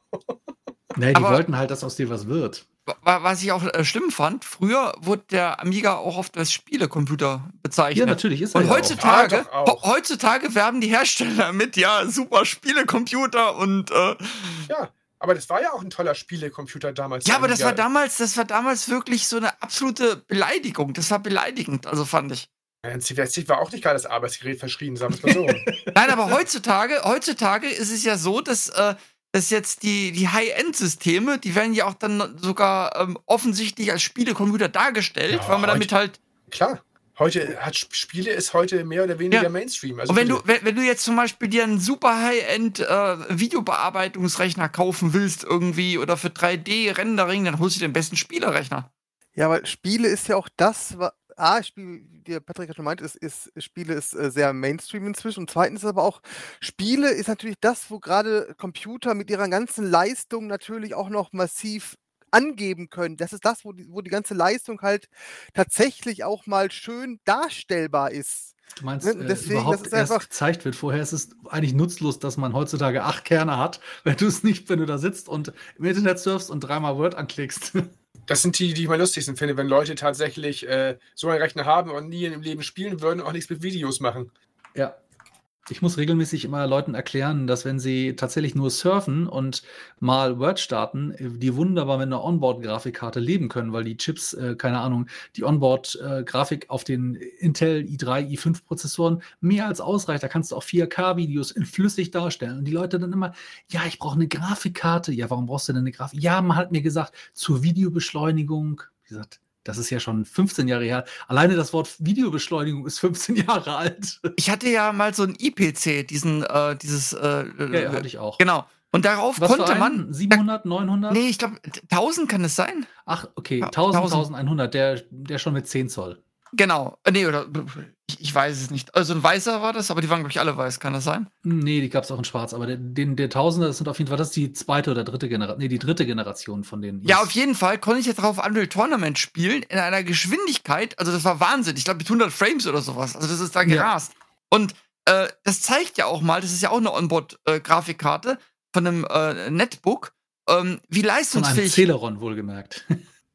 Nee, die Aber- wollten halt, dass aus dir was wird. Wa- Was ich auch äh, schlimm fand, früher wurde der Amiga auch oft als Spielecomputer bezeichnet. Ja, natürlich ist er Und ja auch. heutzutage, Ah, doch auch. he- heutzutage werben die Hersteller mit, ja, super Spielecomputer und äh, Ja, aber das war ja auch ein toller Spielecomputer damals. ja, aber das Amiga. war damals, das war damals wirklich so eine absolute Beleidigung. Das war beleidigend, also fand ich. Ja, ein C V S C war auch nicht gerade das Arbeitsgerät verschrien, sagen wir es mal so. Nein, aber heutzutage, heutzutage ist es ja so, dass, äh, dass jetzt die, die High-End-Systeme, die werden ja auch dann sogar ähm, offensichtlich als Spielecomputer dargestelled, Ja, weil man damit heute- halt. Klar, heute hat Sp- Spiele ist heute mehr oder weniger Ja. Mainstream. Also Und wenn du, bitte. wenn, wenn du jetzt zum Beispiel dir einen super High-End äh, Videobearbeitungsrechner kaufen willst irgendwie oder für drei D-Rendering, dann holst du dir den besten Spielerechner. Ja, weil Spiele ist ja auch das, was. A, Spiel, wie der Patrick ja schon meint, ist, ist, Spiele ist äh, sehr Mainstream inzwischen. Und zweitens aber auch, Spiele ist natürlich das, wo gerade Computer mit ihrer ganzen Leistung natürlich auch noch massiv angeben können. Das ist das, wo die, wo die ganze Leistung halt tatsächlich auch mal schön darstellbar ist. Du meinst, Ne, äh, deswegen, überhaupt das ist erst einfach- gezeigt wird. Vorher ist es eigentlich nutzlos, dass man heutzutage acht Kerne hat, wenn du es nicht, wenn du da sitzt und im Internet surfst und dreimal Word anklickst. Das sind die, die ich am lustigsten finde, wenn Leute tatsächlich äh, so einen Rechner haben und nie im Leben spielen würden und auch nichts mit Videos machen. Ja. Ich muss regelmäßig immer Leuten erklären, dass wenn sie tatsächlich nur surfen und mal Word starten, äh, die wunderbar mit einer Onboard-Grafikkarte leben können, weil die Chips, äh, keine Ahnung, die Onboard-Grafik auf den Intel i drei, i fünf Prozessoren mehr als ausreicht. Da kannst du auch vier K-Videos in flüssig darstellen. Und die Leute dann immer, ja, ich brauche eine Grafikkarte. Ja, warum brauchst du denn eine Grafik? Ja, man hat mir gesagt, zur Videobeschleunigung. Wie gesagt, das ist ja schon fünfzehn Jahre her. Alleine das Wort Videobeschleunigung ist fünfzehn Jahre alt. Ich hatte ja mal so einen I P C, diesen, äh, dieses, äh, Ja, ja, hatte ich auch. genau. Und darauf Was konnte für man. einen? siebenhundert, neunhundert? Nee, ich glaube, tausend kann es sein. Ach, okay, Ja, tausend, tausend. tausendeinhundert, der, der schon mit zehn Zoll. Genau. Äh, Nee, oder ich, ich weiß es nicht. Also ein weißer war das, aber die waren, glaube ich, alle weiß, kann das sein? Nee, die gab es auch in schwarz, aber der, den, der Tausender, das sind auf jeden Fall, das ist die zweite oder dritte Generation, nee, die dritte Generation von denen. Ja, auf jeden Fall konnte ich jetzt darauf Unreal Tournament spielen in einer Geschwindigkeit, also das war Wahnsinn. Ich glaube mit hundert Frames oder sowas. Also das ist da Ja. gerast. Und äh, das zeigt ja auch mal, das ist ja auch eine Onboard-Grafikkarte von einem äh, Netbook, ähm, wie Von einem leistungsfähig. Celeron wohlgemerkt.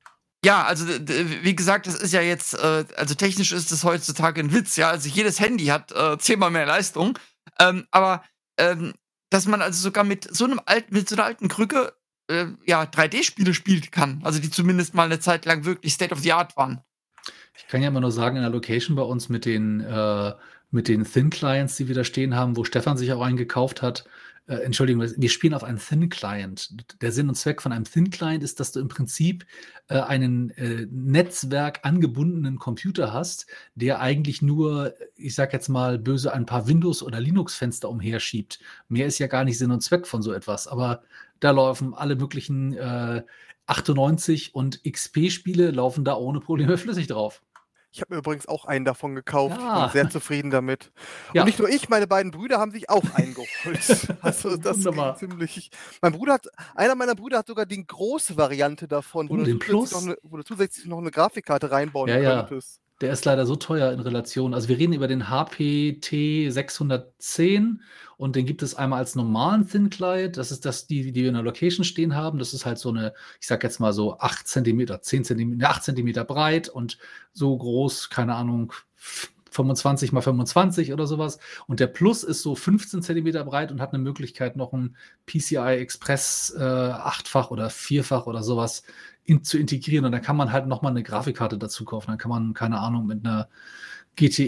Ja, also d- d- wie gesagt, das ist ja jetzt, äh, also technisch ist das heutzutage ein Witz, ja. Also jedes Handy hat äh, zehnmal mehr Leistung. Ähm, aber ähm, dass man also sogar mit so einem alten, mit so einer alten Krücke äh, ja drei D-Spiele spielen kann, also die zumindest mal eine Zeit lang wirklich State of the Art waren. Ich kann ja immer nur sagen, in der Location bei uns mit den, äh, mit den Thin-Clients, die wir da stehen haben, wo Stefan sich auch einen gekauft hat, äh, Entschuldigung, wir spielen auf einen Thin-Client. Der Sinn und Zweck von einem Thin-Client ist, dass du im Prinzip äh, einen äh, Netzwerk angebundenen Computer hast, der eigentlich nur, ich sag jetzt mal böse, ein paar Windows- oder Linux-Fenster umherschiebt. Mehr ist ja gar nicht Sinn und Zweck von so etwas, aber da laufen alle möglichen äh, achtundneunzig und X P-Spiele laufen da ohne Probleme flüssig drauf. Ich habe mir übrigens auch einen davon gekauft. Ich Ja. bin sehr zufrieden damit. Ja. Und nicht nur ich, meine beiden Brüder haben sich auch einen geholt. Also das Wunderbar. ging ziemlich. Mein Bruder hat, einer meiner Brüder hat sogar die große Variante davon, wo, Oh, du, den zusätzlich Plus? noch eine, wo du zusätzlich noch eine Grafikkarte reinbauen Ja, ja. könntest. Der ist leider so teuer in Relation. Also wir reden über den H P T sechshundertzehn und den gibt es einmal als normalen Thin Client. Das ist das, die, die wir in der Location stehen haben. Das ist halt so eine, ich sag jetzt mal so acht Zentimeter, zehn Zentimeter, acht Zentimeter breit und so groß, keine Ahnung, fünfundzwanzig mal fünfundzwanzig oder sowas. Und der Plus ist so fünfzehn Zentimeter breit und hat eine Möglichkeit, noch ein P C I Express äh, achtfach oder vierfach oder sowas in, zu integrieren. Und dann kann man halt nochmal eine Grafikkarte dazu kaufen. Dann kann man, keine Ahnung, mit einer G T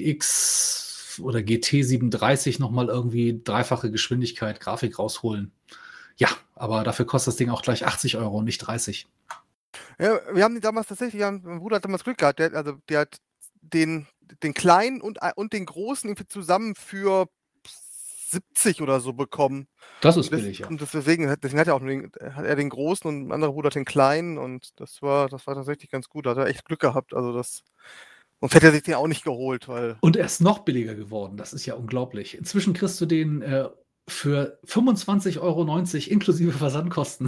X oder G T siebenunddreißig nochmal irgendwie dreifache Geschwindigkeit Grafik rausholen. Ja, aber dafür kostet das Ding auch gleich achtzig Euro und nicht dreißig. Ja, wir haben die damals tatsächlich, wir haben, mein Bruder hat damals Glück gehabt, der, also der hat den, den kleinen und, und den großen irgendwie zusammen für siebzig oder so bekommen. Das ist Und das, billig, ja. und deswegen, deswegen hat er auch nur den, hat er den großen und ein anderer Bruder hat den kleinen und das war, das war tatsächlich ganz gut. Da hat er echt Glück gehabt. Also das, sonst hätte er sich den auch nicht geholt, weil. Und er ist noch billiger geworden. Das ist ja unglaublich. Inzwischen kriegst du den äh, für fünfundzwanzig Euro neunzig inklusive Versandkosten.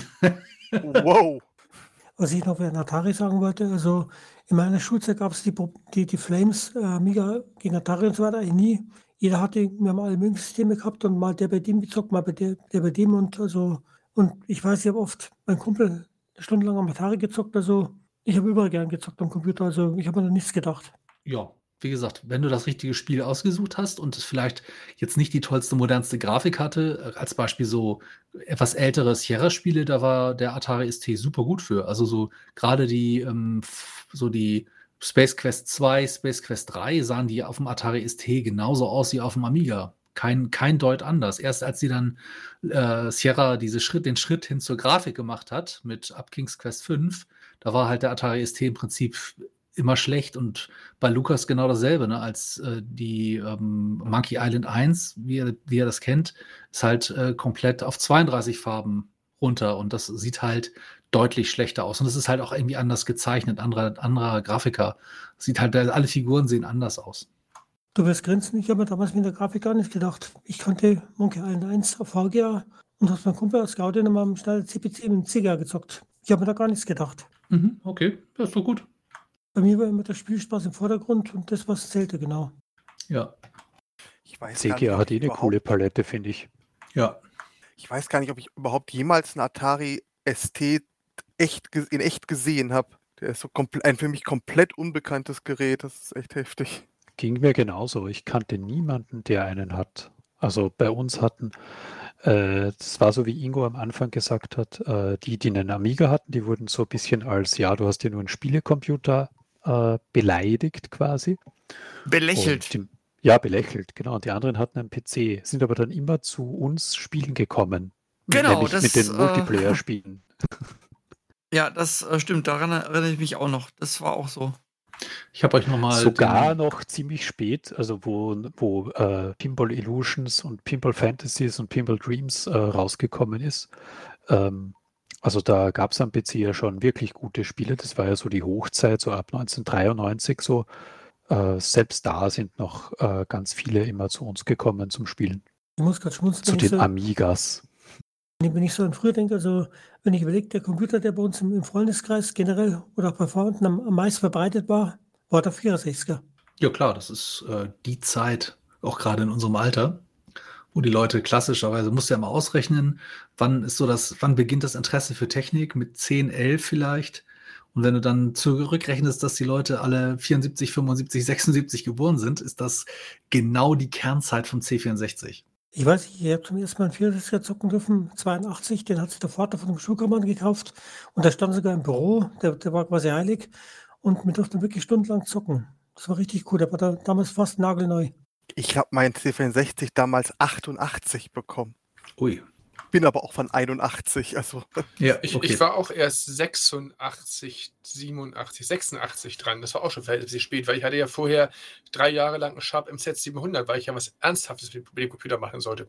Wow. Was ich noch für Atari sagen wollte, also in meiner Schulzeit gab es die, die, die Flames, äh, Amiga gegen Atari und so weiter, ich nie. Jeder hatte, wir haben alle möglichen Systeme gehabt und mal der bei dem gezockt, mal bei der, der bei dem und also, und ich weiß, ich habe oft mein Kumpel stundenlang am Atari gezockt, also ich habe überall gern gezockt am Computer, also ich habe mir da nichts gedacht. Ja, wie gesagt, wenn du das richtige Spiel ausgesucht hast und es vielleicht jetzt nicht die tollste, modernste Grafik hatte, als Beispiel so etwas ältere Sierra-Spiele, da war der Atari S T super gut für. Also so gerade die, ähm, so die Space Quest zwei, Space Quest drei sahen die auf dem Atari S T genauso aus wie auf dem Amiga. Kein, kein Deut anders. Erst als sie dann äh, Sierra diese Schritt, den Schritt hin zur Grafik gemacht hat, mit ab King's Quest fünf, da war halt der Atari S T im Prinzip immer schlecht und bei Lucas genau dasselbe, ne? Als äh, die ähm, Monkey Island eins, wie ihr, wie ihr das kennt, ist halt äh, komplett auf zweiunddreißig Farben runter und das sieht halt deutlich schlechter aus und es ist halt auch irgendwie anders gezeichnet, anderer, anderer Grafiker. Sieht halt, alle Figuren sehen anders aus. Du wirst grinsen, ich habe mir damals mit der Grafik gar nicht gedacht. Ich kannte Monkey Island eins auf V G A und habe mein Kumpel aus Gaudi nochmal am schnellen C P C mit dem C G A gezockt. Ich habe mir da gar nichts gedacht. Mhm, okay, das ist doch gut. Bei mir war immer der Spielspaß im Vordergrund und das, was zählte, genau. Ja. Ich weiß C gar G A nicht, ob hat eh ich eine überhaupt- coole Palette, finde ich. Ja. Ich weiß gar nicht, ob ich überhaupt jemals einen Atari S T echt, ge- in echt gesehen habe. Der ist so komple- ein für mich komplett unbekanntes Gerät. Das ist echt heftig. Ging mir genauso. Ich kannte niemanden, der einen hat. Also bei uns hatten, äh, das war so, wie Ingo am Anfang gesagt hat, äh, die, die einen Amiga hatten, die wurden so ein bisschen als, ja, du hast ja nur einen Spielecomputer äh, beleidigt quasi. Belächelt. Und die, ja, belächelt, genau. Und die anderen hatten einen P C, sind aber dann immer zu uns spielen gekommen. Genau, nämlich das, mit den äh, Multiplayer-Spielen. Ja, das äh, stimmt. Daran erinnere ich mich auch noch. Das war auch so. Ich habe euch nochmal Sogar noch ziemlich spät, also wo, wo äh, Pinball Illusions und Pinball Fantasies und Pinball Dreams äh, rausgekommen ist. Ähm, also da gab es am P C ja schon wirklich gute Spiele. Das war ja so die Hochzeit, so ab neunzehnhundertdreiundneunzig so. Äh, selbst da sind noch äh, ganz viele immer zu uns gekommen zum Spielen. Ich muss gerade schmunzeln, Zu wenn ich den so, Amigas. wenn ich so an früher denke, also wenn ich überlege, der Computer, der bei uns im, im Freundeskreis generell oder auch bei Freunden am, am meisten verbreitet war, war der vierundsechziger. Ja klar, das ist äh, die Zeit, auch gerade in unserem Alter, wo die Leute klassischerweise, musst du ja mal ausrechnen, wann ist so das, wann beginnt das Interesse für Technik, mit zehn, elf vielleicht. Und wenn du dann zurückrechnest, dass die Leute alle vierundsiebzig, fünfundsiebzig, sechsundsiebzig geboren sind, ist das genau die Kernzeit vom C vierundsechzig. Ich weiß nicht, ich habe zum ersten Mal einen vierundsechziger zocken dürfen, zweiundachtzig, den hat sich der Vater von dem Schulkameraden gekauft und der stand sogar im Büro, der, der war quasi heilig und wir durften wirklich stundenlang zocken. Das war richtig cool, der war da, damals fast nagelneu. Ich habe meinen C vierundsechzig damals achtundachtzig bekommen. Ui. Bin aber auch von einundachtzig. Also Ja, Ich, okay. ich war auch erst sechsundachtzig, siebenundachtzig, sechsundachtzig dran. Das war auch schon verhältnismäßig spät, weil ich hatte ja vorher drei Jahre lang einen Sharp M Z siebenhundert, weil ich ja was Ernsthaftes mit dem Computer machen sollte.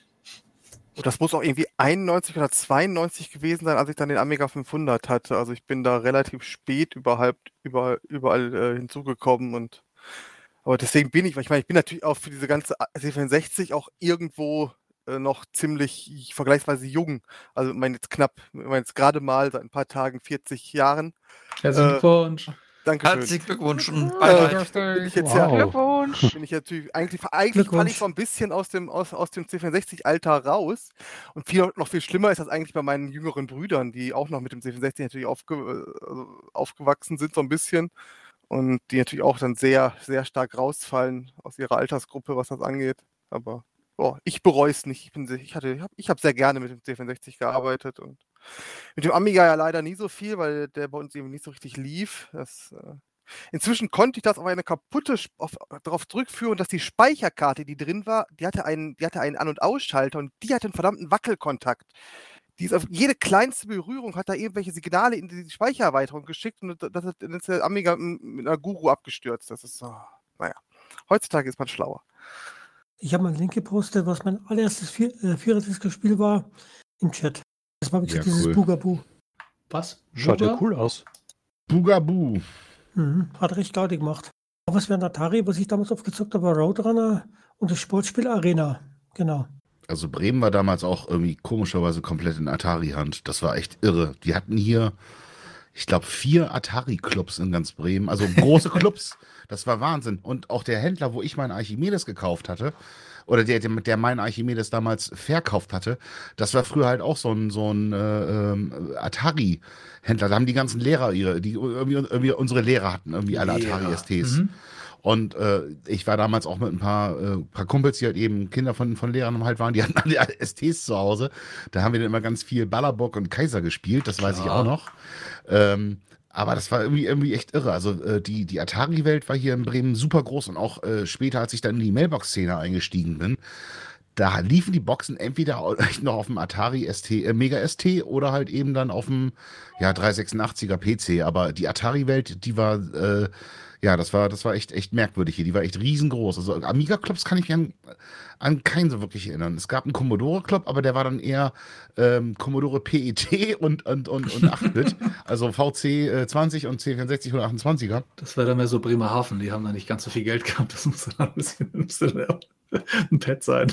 und das muss auch irgendwie einundneunzig oder zweiundneunzig gewesen sein, als ich dann den Amiga fünfhundert hatte. Also ich bin da relativ spät überall, überall, überall äh, hinzugekommen und aber deswegen bin ich, weil ich meine, ich bin natürlich auch für diese ganze C vierundsechzig auch irgendwo äh, noch ziemlich vergleichsweise jung. Also ich meine jetzt knapp, ich meine jetzt gerade mal seit ein paar Tagen vierzig Jahren. Herzlichen Äh, Glückwunsch. Dankeschön. Herzlichen Glückwunsch und Äh, Beileid. bin ich jetzt Wow. ja, Glückwunsch. bin ich natürlich, eigentlich, eigentlich falle Glückwunsch. ich so ein bisschen aus dem, aus, aus dem C vierundsechzig-Alter raus. Und viel, noch viel schlimmer ist das eigentlich bei meinen jüngeren Brüdern, die auch noch mit dem C vierundsechzig natürlich aufge, also aufgewachsen sind, so ein bisschen. Und die natürlich auch dann sehr, sehr stark rausfallen aus ihrer Altersgruppe, was das angeht. Aber oh, ich bereue es nicht. Ich, bin, sehr- ich, hatte, ich habe ich hab sehr gerne mit dem C vierundsechzig gearbeitet und mit dem Amiga ja leider nie so viel, weil der bei uns eben nicht so richtig lief. Das, äh, inzwischen konnte ich das auf eine kaputte, Sp- auf, darauf zurückführen, dass die Speicherkarte, die drin war, die hatte einen, die hatte einen An- und Ausschalter und die hatte einen verdammten Wackelkontakt. Die ist auf jede kleinste Berührung hat da irgendwelche Signale in die Speichererweiterung geschickt und das ist, dann ist der Amiga m- mit einer Guru abgestürzt. Das ist so, naja. Heutzutage ist man schlauer. Ich habe mal einen Link gepostet, was mein allererstes Vier- äh, Vierer-Disc-Spiel war, im Chat. Das war wie gesagt Ja, dieses cool. Bugaboo. Was? Schaut ja Buga? cool aus. Bugaboo. Mhm. Hat recht Gaudi gemacht. Auch was während Atari, was ich damals aufgezockt habe, war Roadrunner und das Sportspiel Arena. Genau. Also Bremen war damals auch irgendwie komischerweise komplett in Atari-Hand. Das war echt irre. Die hatten hier, ich glaube, vier Atari-Clubs in ganz Bremen. Also große Clubs. Das war Wahnsinn. Und auch der Händler, wo ich meinen Archimedes gekauft hatte, oder der, der, der meinen Archimedes damals verkauft hatte, das war früher halt auch so ein, so ein äh, ähm, Atari-Händler. Da haben die ganzen Lehrer ihre, die irgendwie, irgendwie unsere Lehrer hatten irgendwie alle Lehrer. Atari-S Ts. Mhm. Und äh, ich war damals auch mit ein paar, äh, paar Kumpels, die halt eben Kinder von, von Lehrern halt waren, die hatten alle S Ts zu Hause. Da haben wir dann immer ganz viel Ballerbock und Kaiser gespielt, das weiß ich Klar. auch noch. Ähm, aber das war irgendwie, irgendwie echt irre. Also äh, die, die Atari-Welt war hier in Bremen super groß und auch äh, später, als ich dann in die Mailbox-Szene eingestiegen bin, da liefen die Boxen entweder noch auf dem Atari S T, äh, Mega S T oder halt eben dann auf dem ja, dreihundertsechsundachtziger P C. Aber die Atari-Welt, die war, äh, ja, das war, das war echt, echt merkwürdig hier. Die war echt riesengroß. Also Amiga-Clubs kann ich mich an, an keinen so wirklich erinnern. Es gab einen Commodore-Club, aber der war dann eher ähm, Commodore P E T und, und, und, und acht Bit. Also V C äh, zwanzig und C vierundsechzig oder achtundzwanziger. Das war dann mehr so Bremerhaven. Die haben da nicht ganz so viel Geld gehabt. Das muss dann ein bisschen, bisschen ein Pad sein.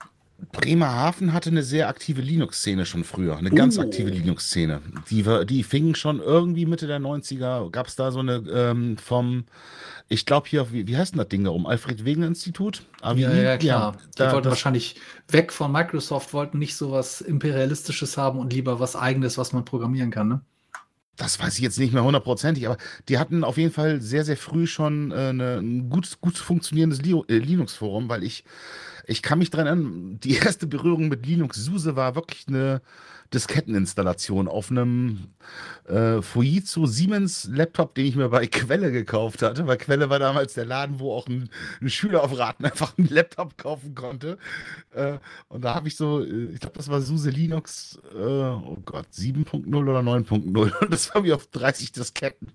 Bremerhaven hatte eine sehr aktive Linux-Szene schon früher, eine ganz Oh. aktive Linux-Szene. Die, war- die fingen schon irgendwie Mitte der neunziger, gab es da so eine ähm, vom, ich glaube hier, wie, wie heißt denn das Ding da oben? Alfred-Wegener-Institut? A W I? Ja, ja, klar. Die da, wollten das, wahrscheinlich weg von Microsoft, wollten nicht so was Imperialistisches haben und lieber was Eigenes, was man programmieren kann, ne? das weiß ich jetzt nicht mehr hundertprozentig, aber die hatten auf jeden Fall sehr, sehr früh schon äh, eine, ein gut, gut funktionierendes Li äh, Linux-Forum, weil ich, ich kann mich dran erinnern, die erste Berührung mit Linux-SUSE war wirklich eine Disketteninstallation auf einem äh, Fujitsu Siemens Laptop, den ich mir bei Quelle gekauft hatte, weil Quelle war damals der Laden, wo auch ein, ein Schüler auf Raten einfach einen Laptop kaufen konnte. Äh, und da habe ich so, äh, ich glaube, das war SUSE Linux, äh, oh Gott, sieben Punkt null oder neun Punkt null. Und das war mir auf dreißig Disketten.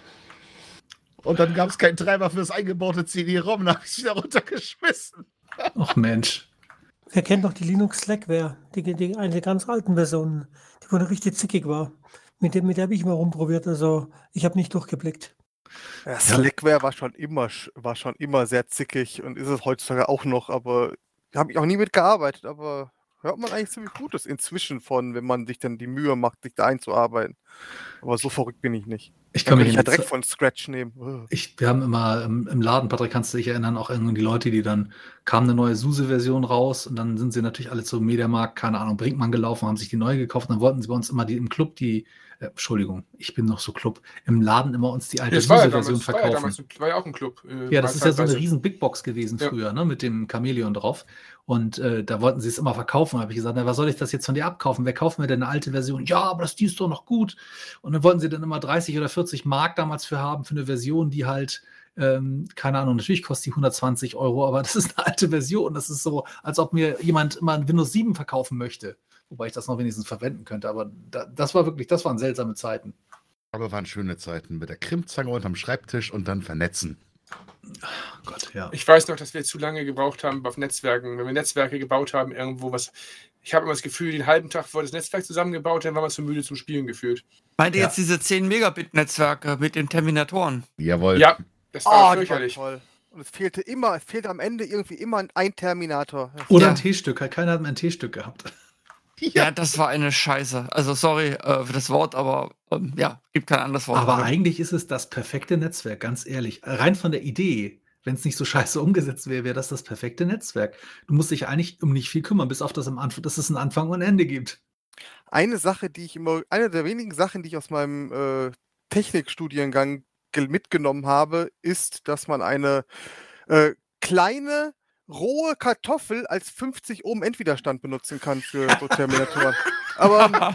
Und dann gab es keinen Treiber für das eingebaute C D-ROM, da habe ich es wieder runtergeschmissen. Ach Mensch. Wer kennt noch die Linux Slackware? Die, die eine der ganz alten Versionen, die wo noch richtig zickig war. Mit der, mit der habe ich mal rumprobiert, also ich habe nicht durchgeblickt. Ja, Slackware war schon immer, sch- war schon immer sehr zickig und ist es heutzutage auch noch, aber habe ich auch nie mitgearbeitet, aber hört man eigentlich ziemlich Gutes inzwischen von, wenn man sich dann die Mühe macht, sich da einzuarbeiten. Aber so verrückt bin ich nicht. Ich Dann kann kann mich ich ja in direkt von Scratch nehmen. Ich, wir haben immer im, im Laden, Patrick, kannst du dich erinnern, auch irgendwie die Leute, die dann kam eine neue SUSE-Version raus und dann sind sie natürlich alle zum Mediamarkt, keine Ahnung, Brinkmann gelaufen, haben sich die neue gekauft und dann wollten sie bei uns immer die im Club die, äh, Entschuldigung, ich bin noch so Club, im Laden immer uns die alte Das war ja SUSE-Version damals, war ja, verkaufen. damals, ein- war ja auch ein Club. äh, Ja, das mal ist ja so eine zeitweise. riesen Big Box gewesen Ja. früher, ne, mit dem Chamäleon drauf. Und äh, da wollten sie es immer verkaufen. Da habe ich gesagt, na, was soll ich das jetzt von dir abkaufen? Wer kauft mir denn eine alte Version? Ja, aber das die ist doch noch gut. Und dann wollten sie dann immer dreißig oder vierzig Mark damals für haben, für eine Version, die halt, ähm, keine Ahnung, natürlich kostet die hundertzwanzig Euro, aber das ist eine alte Version. Das ist so, als ob mir jemand immer ein Windows sieben verkaufen möchte. Wobei ich das noch wenigstens verwenden könnte. Aber da, das war wirklich, das waren seltsame Zeiten. Aber waren schöne Zeiten mit der Krimmzange unterm Schreibtisch und dann vernetzen. Oh Gott, ja. Ich weiß noch, dass wir zu lange gebraucht haben auf Netzwerken. Wenn wir Netzwerke gebaut haben, irgendwo was. Ich habe immer das Gefühl, den halben Tag wurde das Netzwerk zusammengebaut, dann war man zu müde zum Spielen gefühlt. Meint ihr Ja. jetzt diese zehn Megabit Netzwerke mit den Terminatoren? Jawohl. Ja, das war Oh, die waren fürchterlich. toll. Und es fehlte immer, es fehlte am Ende irgendwie immer ein Terminator. Oder Ja. ein T-Stück. Keiner hat mehr ein T-Stück gehabt. Ja, das war eine Scheiße. Also sorry äh, für das Wort, aber ähm, ja, gibt kein anderes Wort. Aber dafür. eigentlich ist es das perfekte Netzwerk, ganz ehrlich. Rein von der Idee, wenn es nicht so scheiße umgesetzt wäre, wäre das das perfekte Netzwerk. Du musst dich eigentlich um nicht viel kümmern, bis auf das, am Anfang, dass es einen Anfang und ein Ende gibt. Eine Sache, die ich immer, eine der wenigen Sachen, die ich aus meinem äh, Technikstudiengang gel- mitgenommen habe, ist, dass man eine äh, kleine, rohe Kartoffel als fünfzig Ohm Endwiderstand benutzen kann für so Terminatoren. Aber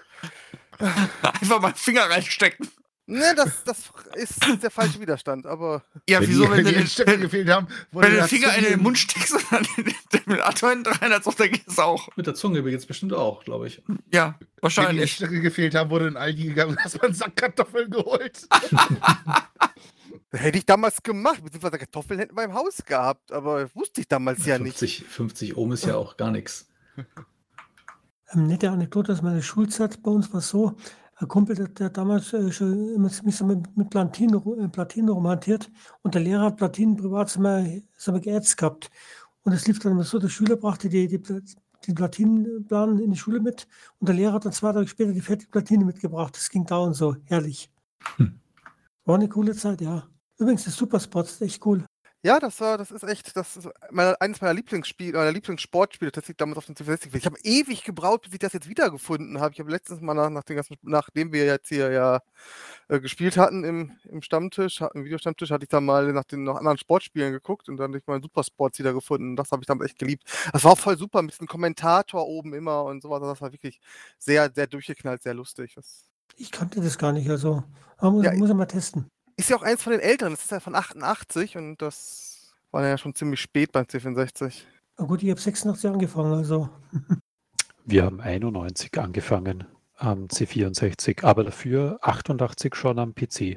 Einfach mal den Finger reinstecken. ne, das, das ist der falsche Widerstand, aber Ja, Wenn wieso, die, wenn wenn du die den, Stöcke wenn, gefehlt haben, wurde wenn du den das Finger in den zugegeben. Mund steckst und dann den Terminator hinten rein, als ob der geht es auch. Mit der Zunge jetzt bestimmt auch, glaube ich. Ja, Wenn die wahrscheinlich. Stöcke gefehlt haben, wurde in Aldi gegangen und hast mal einen Sack Kartoffeln geholt. hätte ich damals gemacht, beziehungsweise Kartoffeln hätten wir im Haus gehabt, aber wusste ich damals ja nicht. fünfzig, fünfzig Ohm ist ja auch gar nichts. Ähm, nette Anekdote aus meiner Schulzeit bei uns war so, ein Kumpel, der, der damals äh, schon immer mich so mit, mit Platinen, ru- äh, Platinen romantiert und der Lehrer hat Platinen privat so mal, so mal geätzt gehabt. Und es lief dann immer so, der Schüler brachte die, die, Pla- den Platinenplan in die Schule mit und der Lehrer hat dann zwei Tage später die fertige Platine mitgebracht. Das ging dauernd so, herrlich. Hm. War eine coole Zeit, ja. Übrigens, der Superspot ist echt cool. Ja, das war, das ist echt, das ist meine, eines meiner Lieblingsspiele, meiner Lieblingssportspiele, das liegt damals auf dem C vierundsechzig. Ich habe ewig gebraucht, bis ich das jetzt wiedergefunden habe. Ich habe letztens mal nach, nach den ganzen, nachdem wir jetzt hier ja äh, gespielt hatten im, im Stammtisch, im Videostammtisch, hatte ich dann mal nach den noch anderen Sportspielen geguckt und dann habe ich mal Supersports wieder gefunden. Das habe ich damals echt geliebt. Das war auch voll super mit diesem Kommentator oben immer und sowas. Das war wirklich sehr, sehr durchgeknallt, sehr lustig. Das Ich kannte das gar nicht, also aber muss, Ja, muss ich mal testen. ist ja auch eins von den älteren, das ist ja von achtundachtzig und das war ja schon ziemlich spät beim C vierundsechzig. Na gut, ich habe sechsundachtzig angefangen, also Wir haben einundneunzig angefangen am C vierundsechzig, aber dafür achtundachtzig schon am P C.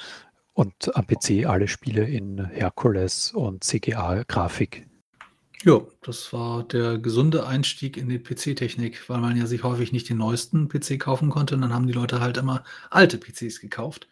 Und am P C alle Spiele in Hercules und C G A-Grafik. Ja, das war der gesunde Einstieg in die P C-Technik, weil man ja sich häufig nicht den neuesten P C kaufen konnte. Und dann haben die Leute halt immer alte P Cs gekauft.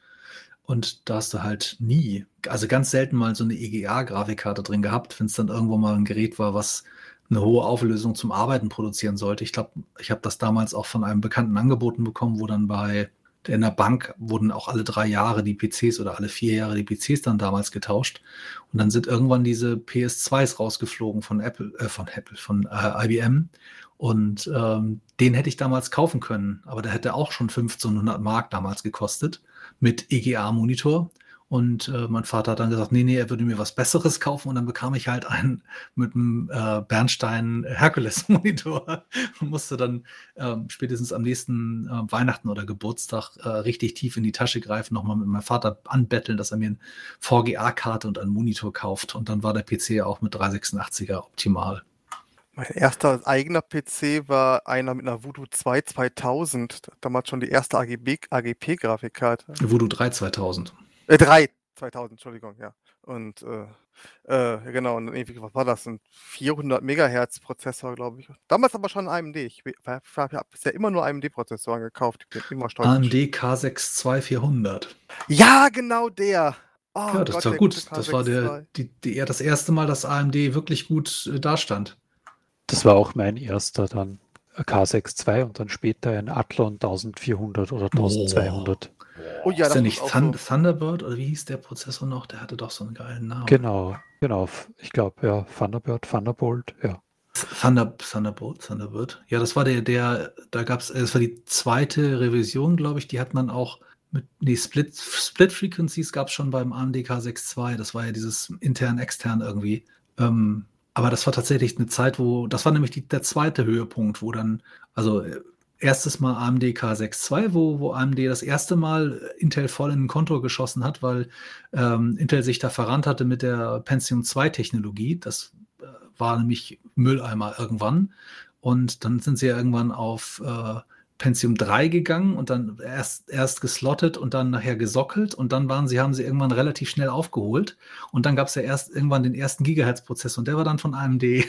Und da hast du halt nie, also ganz selten mal so eine E G A-Grafikkarte drin gehabt, wenn es dann irgendwo mal ein Gerät war, was eine hohe Auflösung zum Arbeiten produzieren sollte. Ich glaube, ich habe das damals auch von einem Bekannten angeboten bekommen, wo dann bei in der Bank wurden auch alle drei Jahre die P Cs oder alle vier Jahre die P Cs dann damals getauscht. Und dann sind irgendwann diese P S zweis rausgeflogen von Apple, äh, von Apple, von äh, I B M. Und ähm, den hätte ich damals kaufen können, aber der hätte auch schon fünfzehnhundert Mark damals gekostet mit E G A-Monitor. Und äh, mein Vater hat dann gesagt, nee, nee, er würde mir was Besseres kaufen. Und dann bekam ich halt einen mit einem äh, Bernstein Hercules-Monitor und musste dann ähm, spätestens am nächsten äh, Weihnachten oder Geburtstag äh, richtig tief in die Tasche greifen, nochmal mit meinem Vater anbetteln, dass er mir eine V G A-Karte und einen Monitor kauft. Und dann war der P C auch mit dreihundertsechsundachtziger optimal. Mein erster eigener P C war einer mit einer Voodoo zwei zweitausend. Damals schon die erste A G B, A G P-Grafikkarte. Voodoo drei zweitausend. Äh, drei zweitausend, Entschuldigung, ja. Und äh, äh, genau, und irgendwie, was war das? Ein vierhundert Megahertz Prozessor, glaube ich. Damals aber schon A M D. Ich habe bisher immer nur A M D-Prozessoren gekauft. Ich bin immer stolz. A M D K sechs zwei vierhundert. Ja, genau der. Oh, Ja, das Gott, war der gut. gute Das war der, K sechs zwei. die, die, das erste Mal, dass A M D wirklich gut äh, dastand. Das war auch mein erster dann. K sechs zwei und dann später ein Athlon eintausendvierhundert oder eintausendzweihundert. Oh ja, ist das der ist nicht auch Thun so. Thunderbird oder wie hieß der Prozessor noch? Der hatte doch so einen geilen Namen. Genau, genau. Ich glaube, ja, Thunderbird, Thunderbolt, ja. Thunder, Thunderbolt, Thunderbird. Ja, das war der, der, da gab es, das war die zweite Revision, glaube ich, die hat man auch mit, nee, Split, Split Frequencies gab es schon beim A M D K sechs zwei, das war ja dieses intern, extern irgendwie. Ähm, aber das war tatsächlich eine Zeit, wo, das war nämlich die, der zweite Höhepunkt, wo dann, also äh, erstes Mal A M D K sechs zwei, wo, wo A M D das erste Mal Intel voll in den Konto geschossen hat, weil ähm, Intel sich da verrannt hatte mit der Pentium zwei Technologie. Das äh, war nämlich Mülleimer irgendwann. Und dann sind sie ja irgendwann auf äh, Pentium drei gegangen und dann erst, erst geslottet und dann nachher gesockelt und dann waren sie, haben sie irgendwann relativ schnell aufgeholt. Und dann gab es ja erst irgendwann den ersten Gigahertz-Prozessor und der war dann von A M D.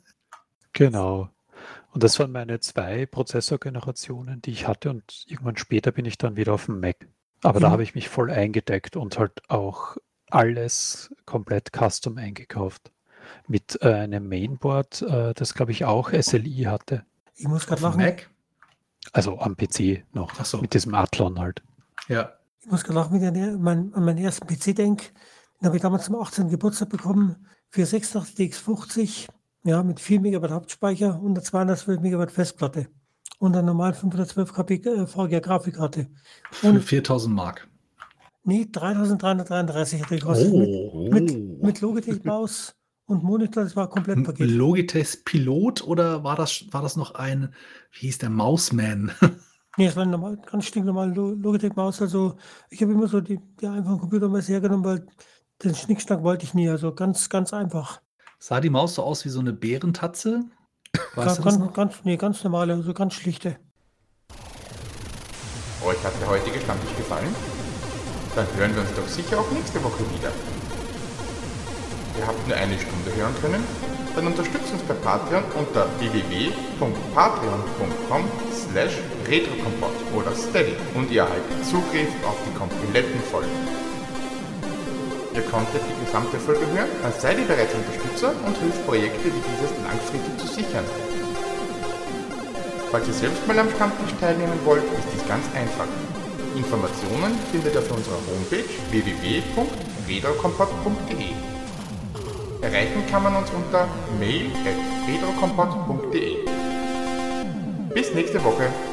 Genau. Und das waren meine zwei Prozessorgenerationen, die ich hatte und irgendwann später bin ich dann wieder auf dem Mac. Aber da Mhm. habe ich mich voll eingedeckt und halt auch alles komplett custom eingekauft. Mit äh, einem Mainboard, äh, das glaube ich auch S L I hatte. Ich muss gerade Auf dem lachen. Mac? Also am P C noch. Ach so. Mit diesem Athlon halt. Ja. Ich muss gerade lachen, wenn ich an meinen, an meinen ersten P C denke. Den habe ich damals zum achtzehnten Geburtstag bekommen. Für sechsundachtzig D X fünfzig. Ja, mit vier Megabyte Hauptspeicher und einer zweihundertzwölf Megabyte Festplatte. Und einer normalen fünfhundertzwölf K B V G A Grafikkarte. Für viertausend Mark. Nee, dreitausenddreihundertdreiunddreißig hat die gekostet. Oh. Mit, mit, mit Logitech-Maus und Monitor, das war komplett M- Paket. Logitech Pilot oder war das, war das noch ein, wie hieß der, Mouseman? Nee, es war eine normal, ganz stinknormale Lo- Logitech-Maus. Also ich habe immer so die, die einfachen Computermäuse hergenommen, weil den Schnickschnack wollte ich nie. Also ganz, ganz einfach. Sah die Maus so aus wie so eine Bärentatze? Weißt Ganz, du das ganz, noch? ganz, nee, ganz normale, also ganz schlichte. Euch hat der heutige Stammtisch gefallen? Dann hören wir uns doch sicher auch nächste Woche wieder. Ihr habt nur eine Stunde hören können? Dann unterstützt uns bei Patreon unter w w w punkt patreon punkt com slash retrokompott oder steady und ihr erhaltet Zugriff auf die kompletten Folgen. Ihr konntet die gesamte Folge hören, als seid ihr bereits Unterstützer und hilft Projekte wie dieses langfristig zu sichern. Falls ihr selbst mal am Stammtisch teilnehmen wollt, ist dies ganz einfach. Informationen findet ihr auf unserer Homepage w w w punkt retrokompott punkt d e. Erreichen kann man uns unter mail at retrokompott punkt d e. Bis nächste Woche.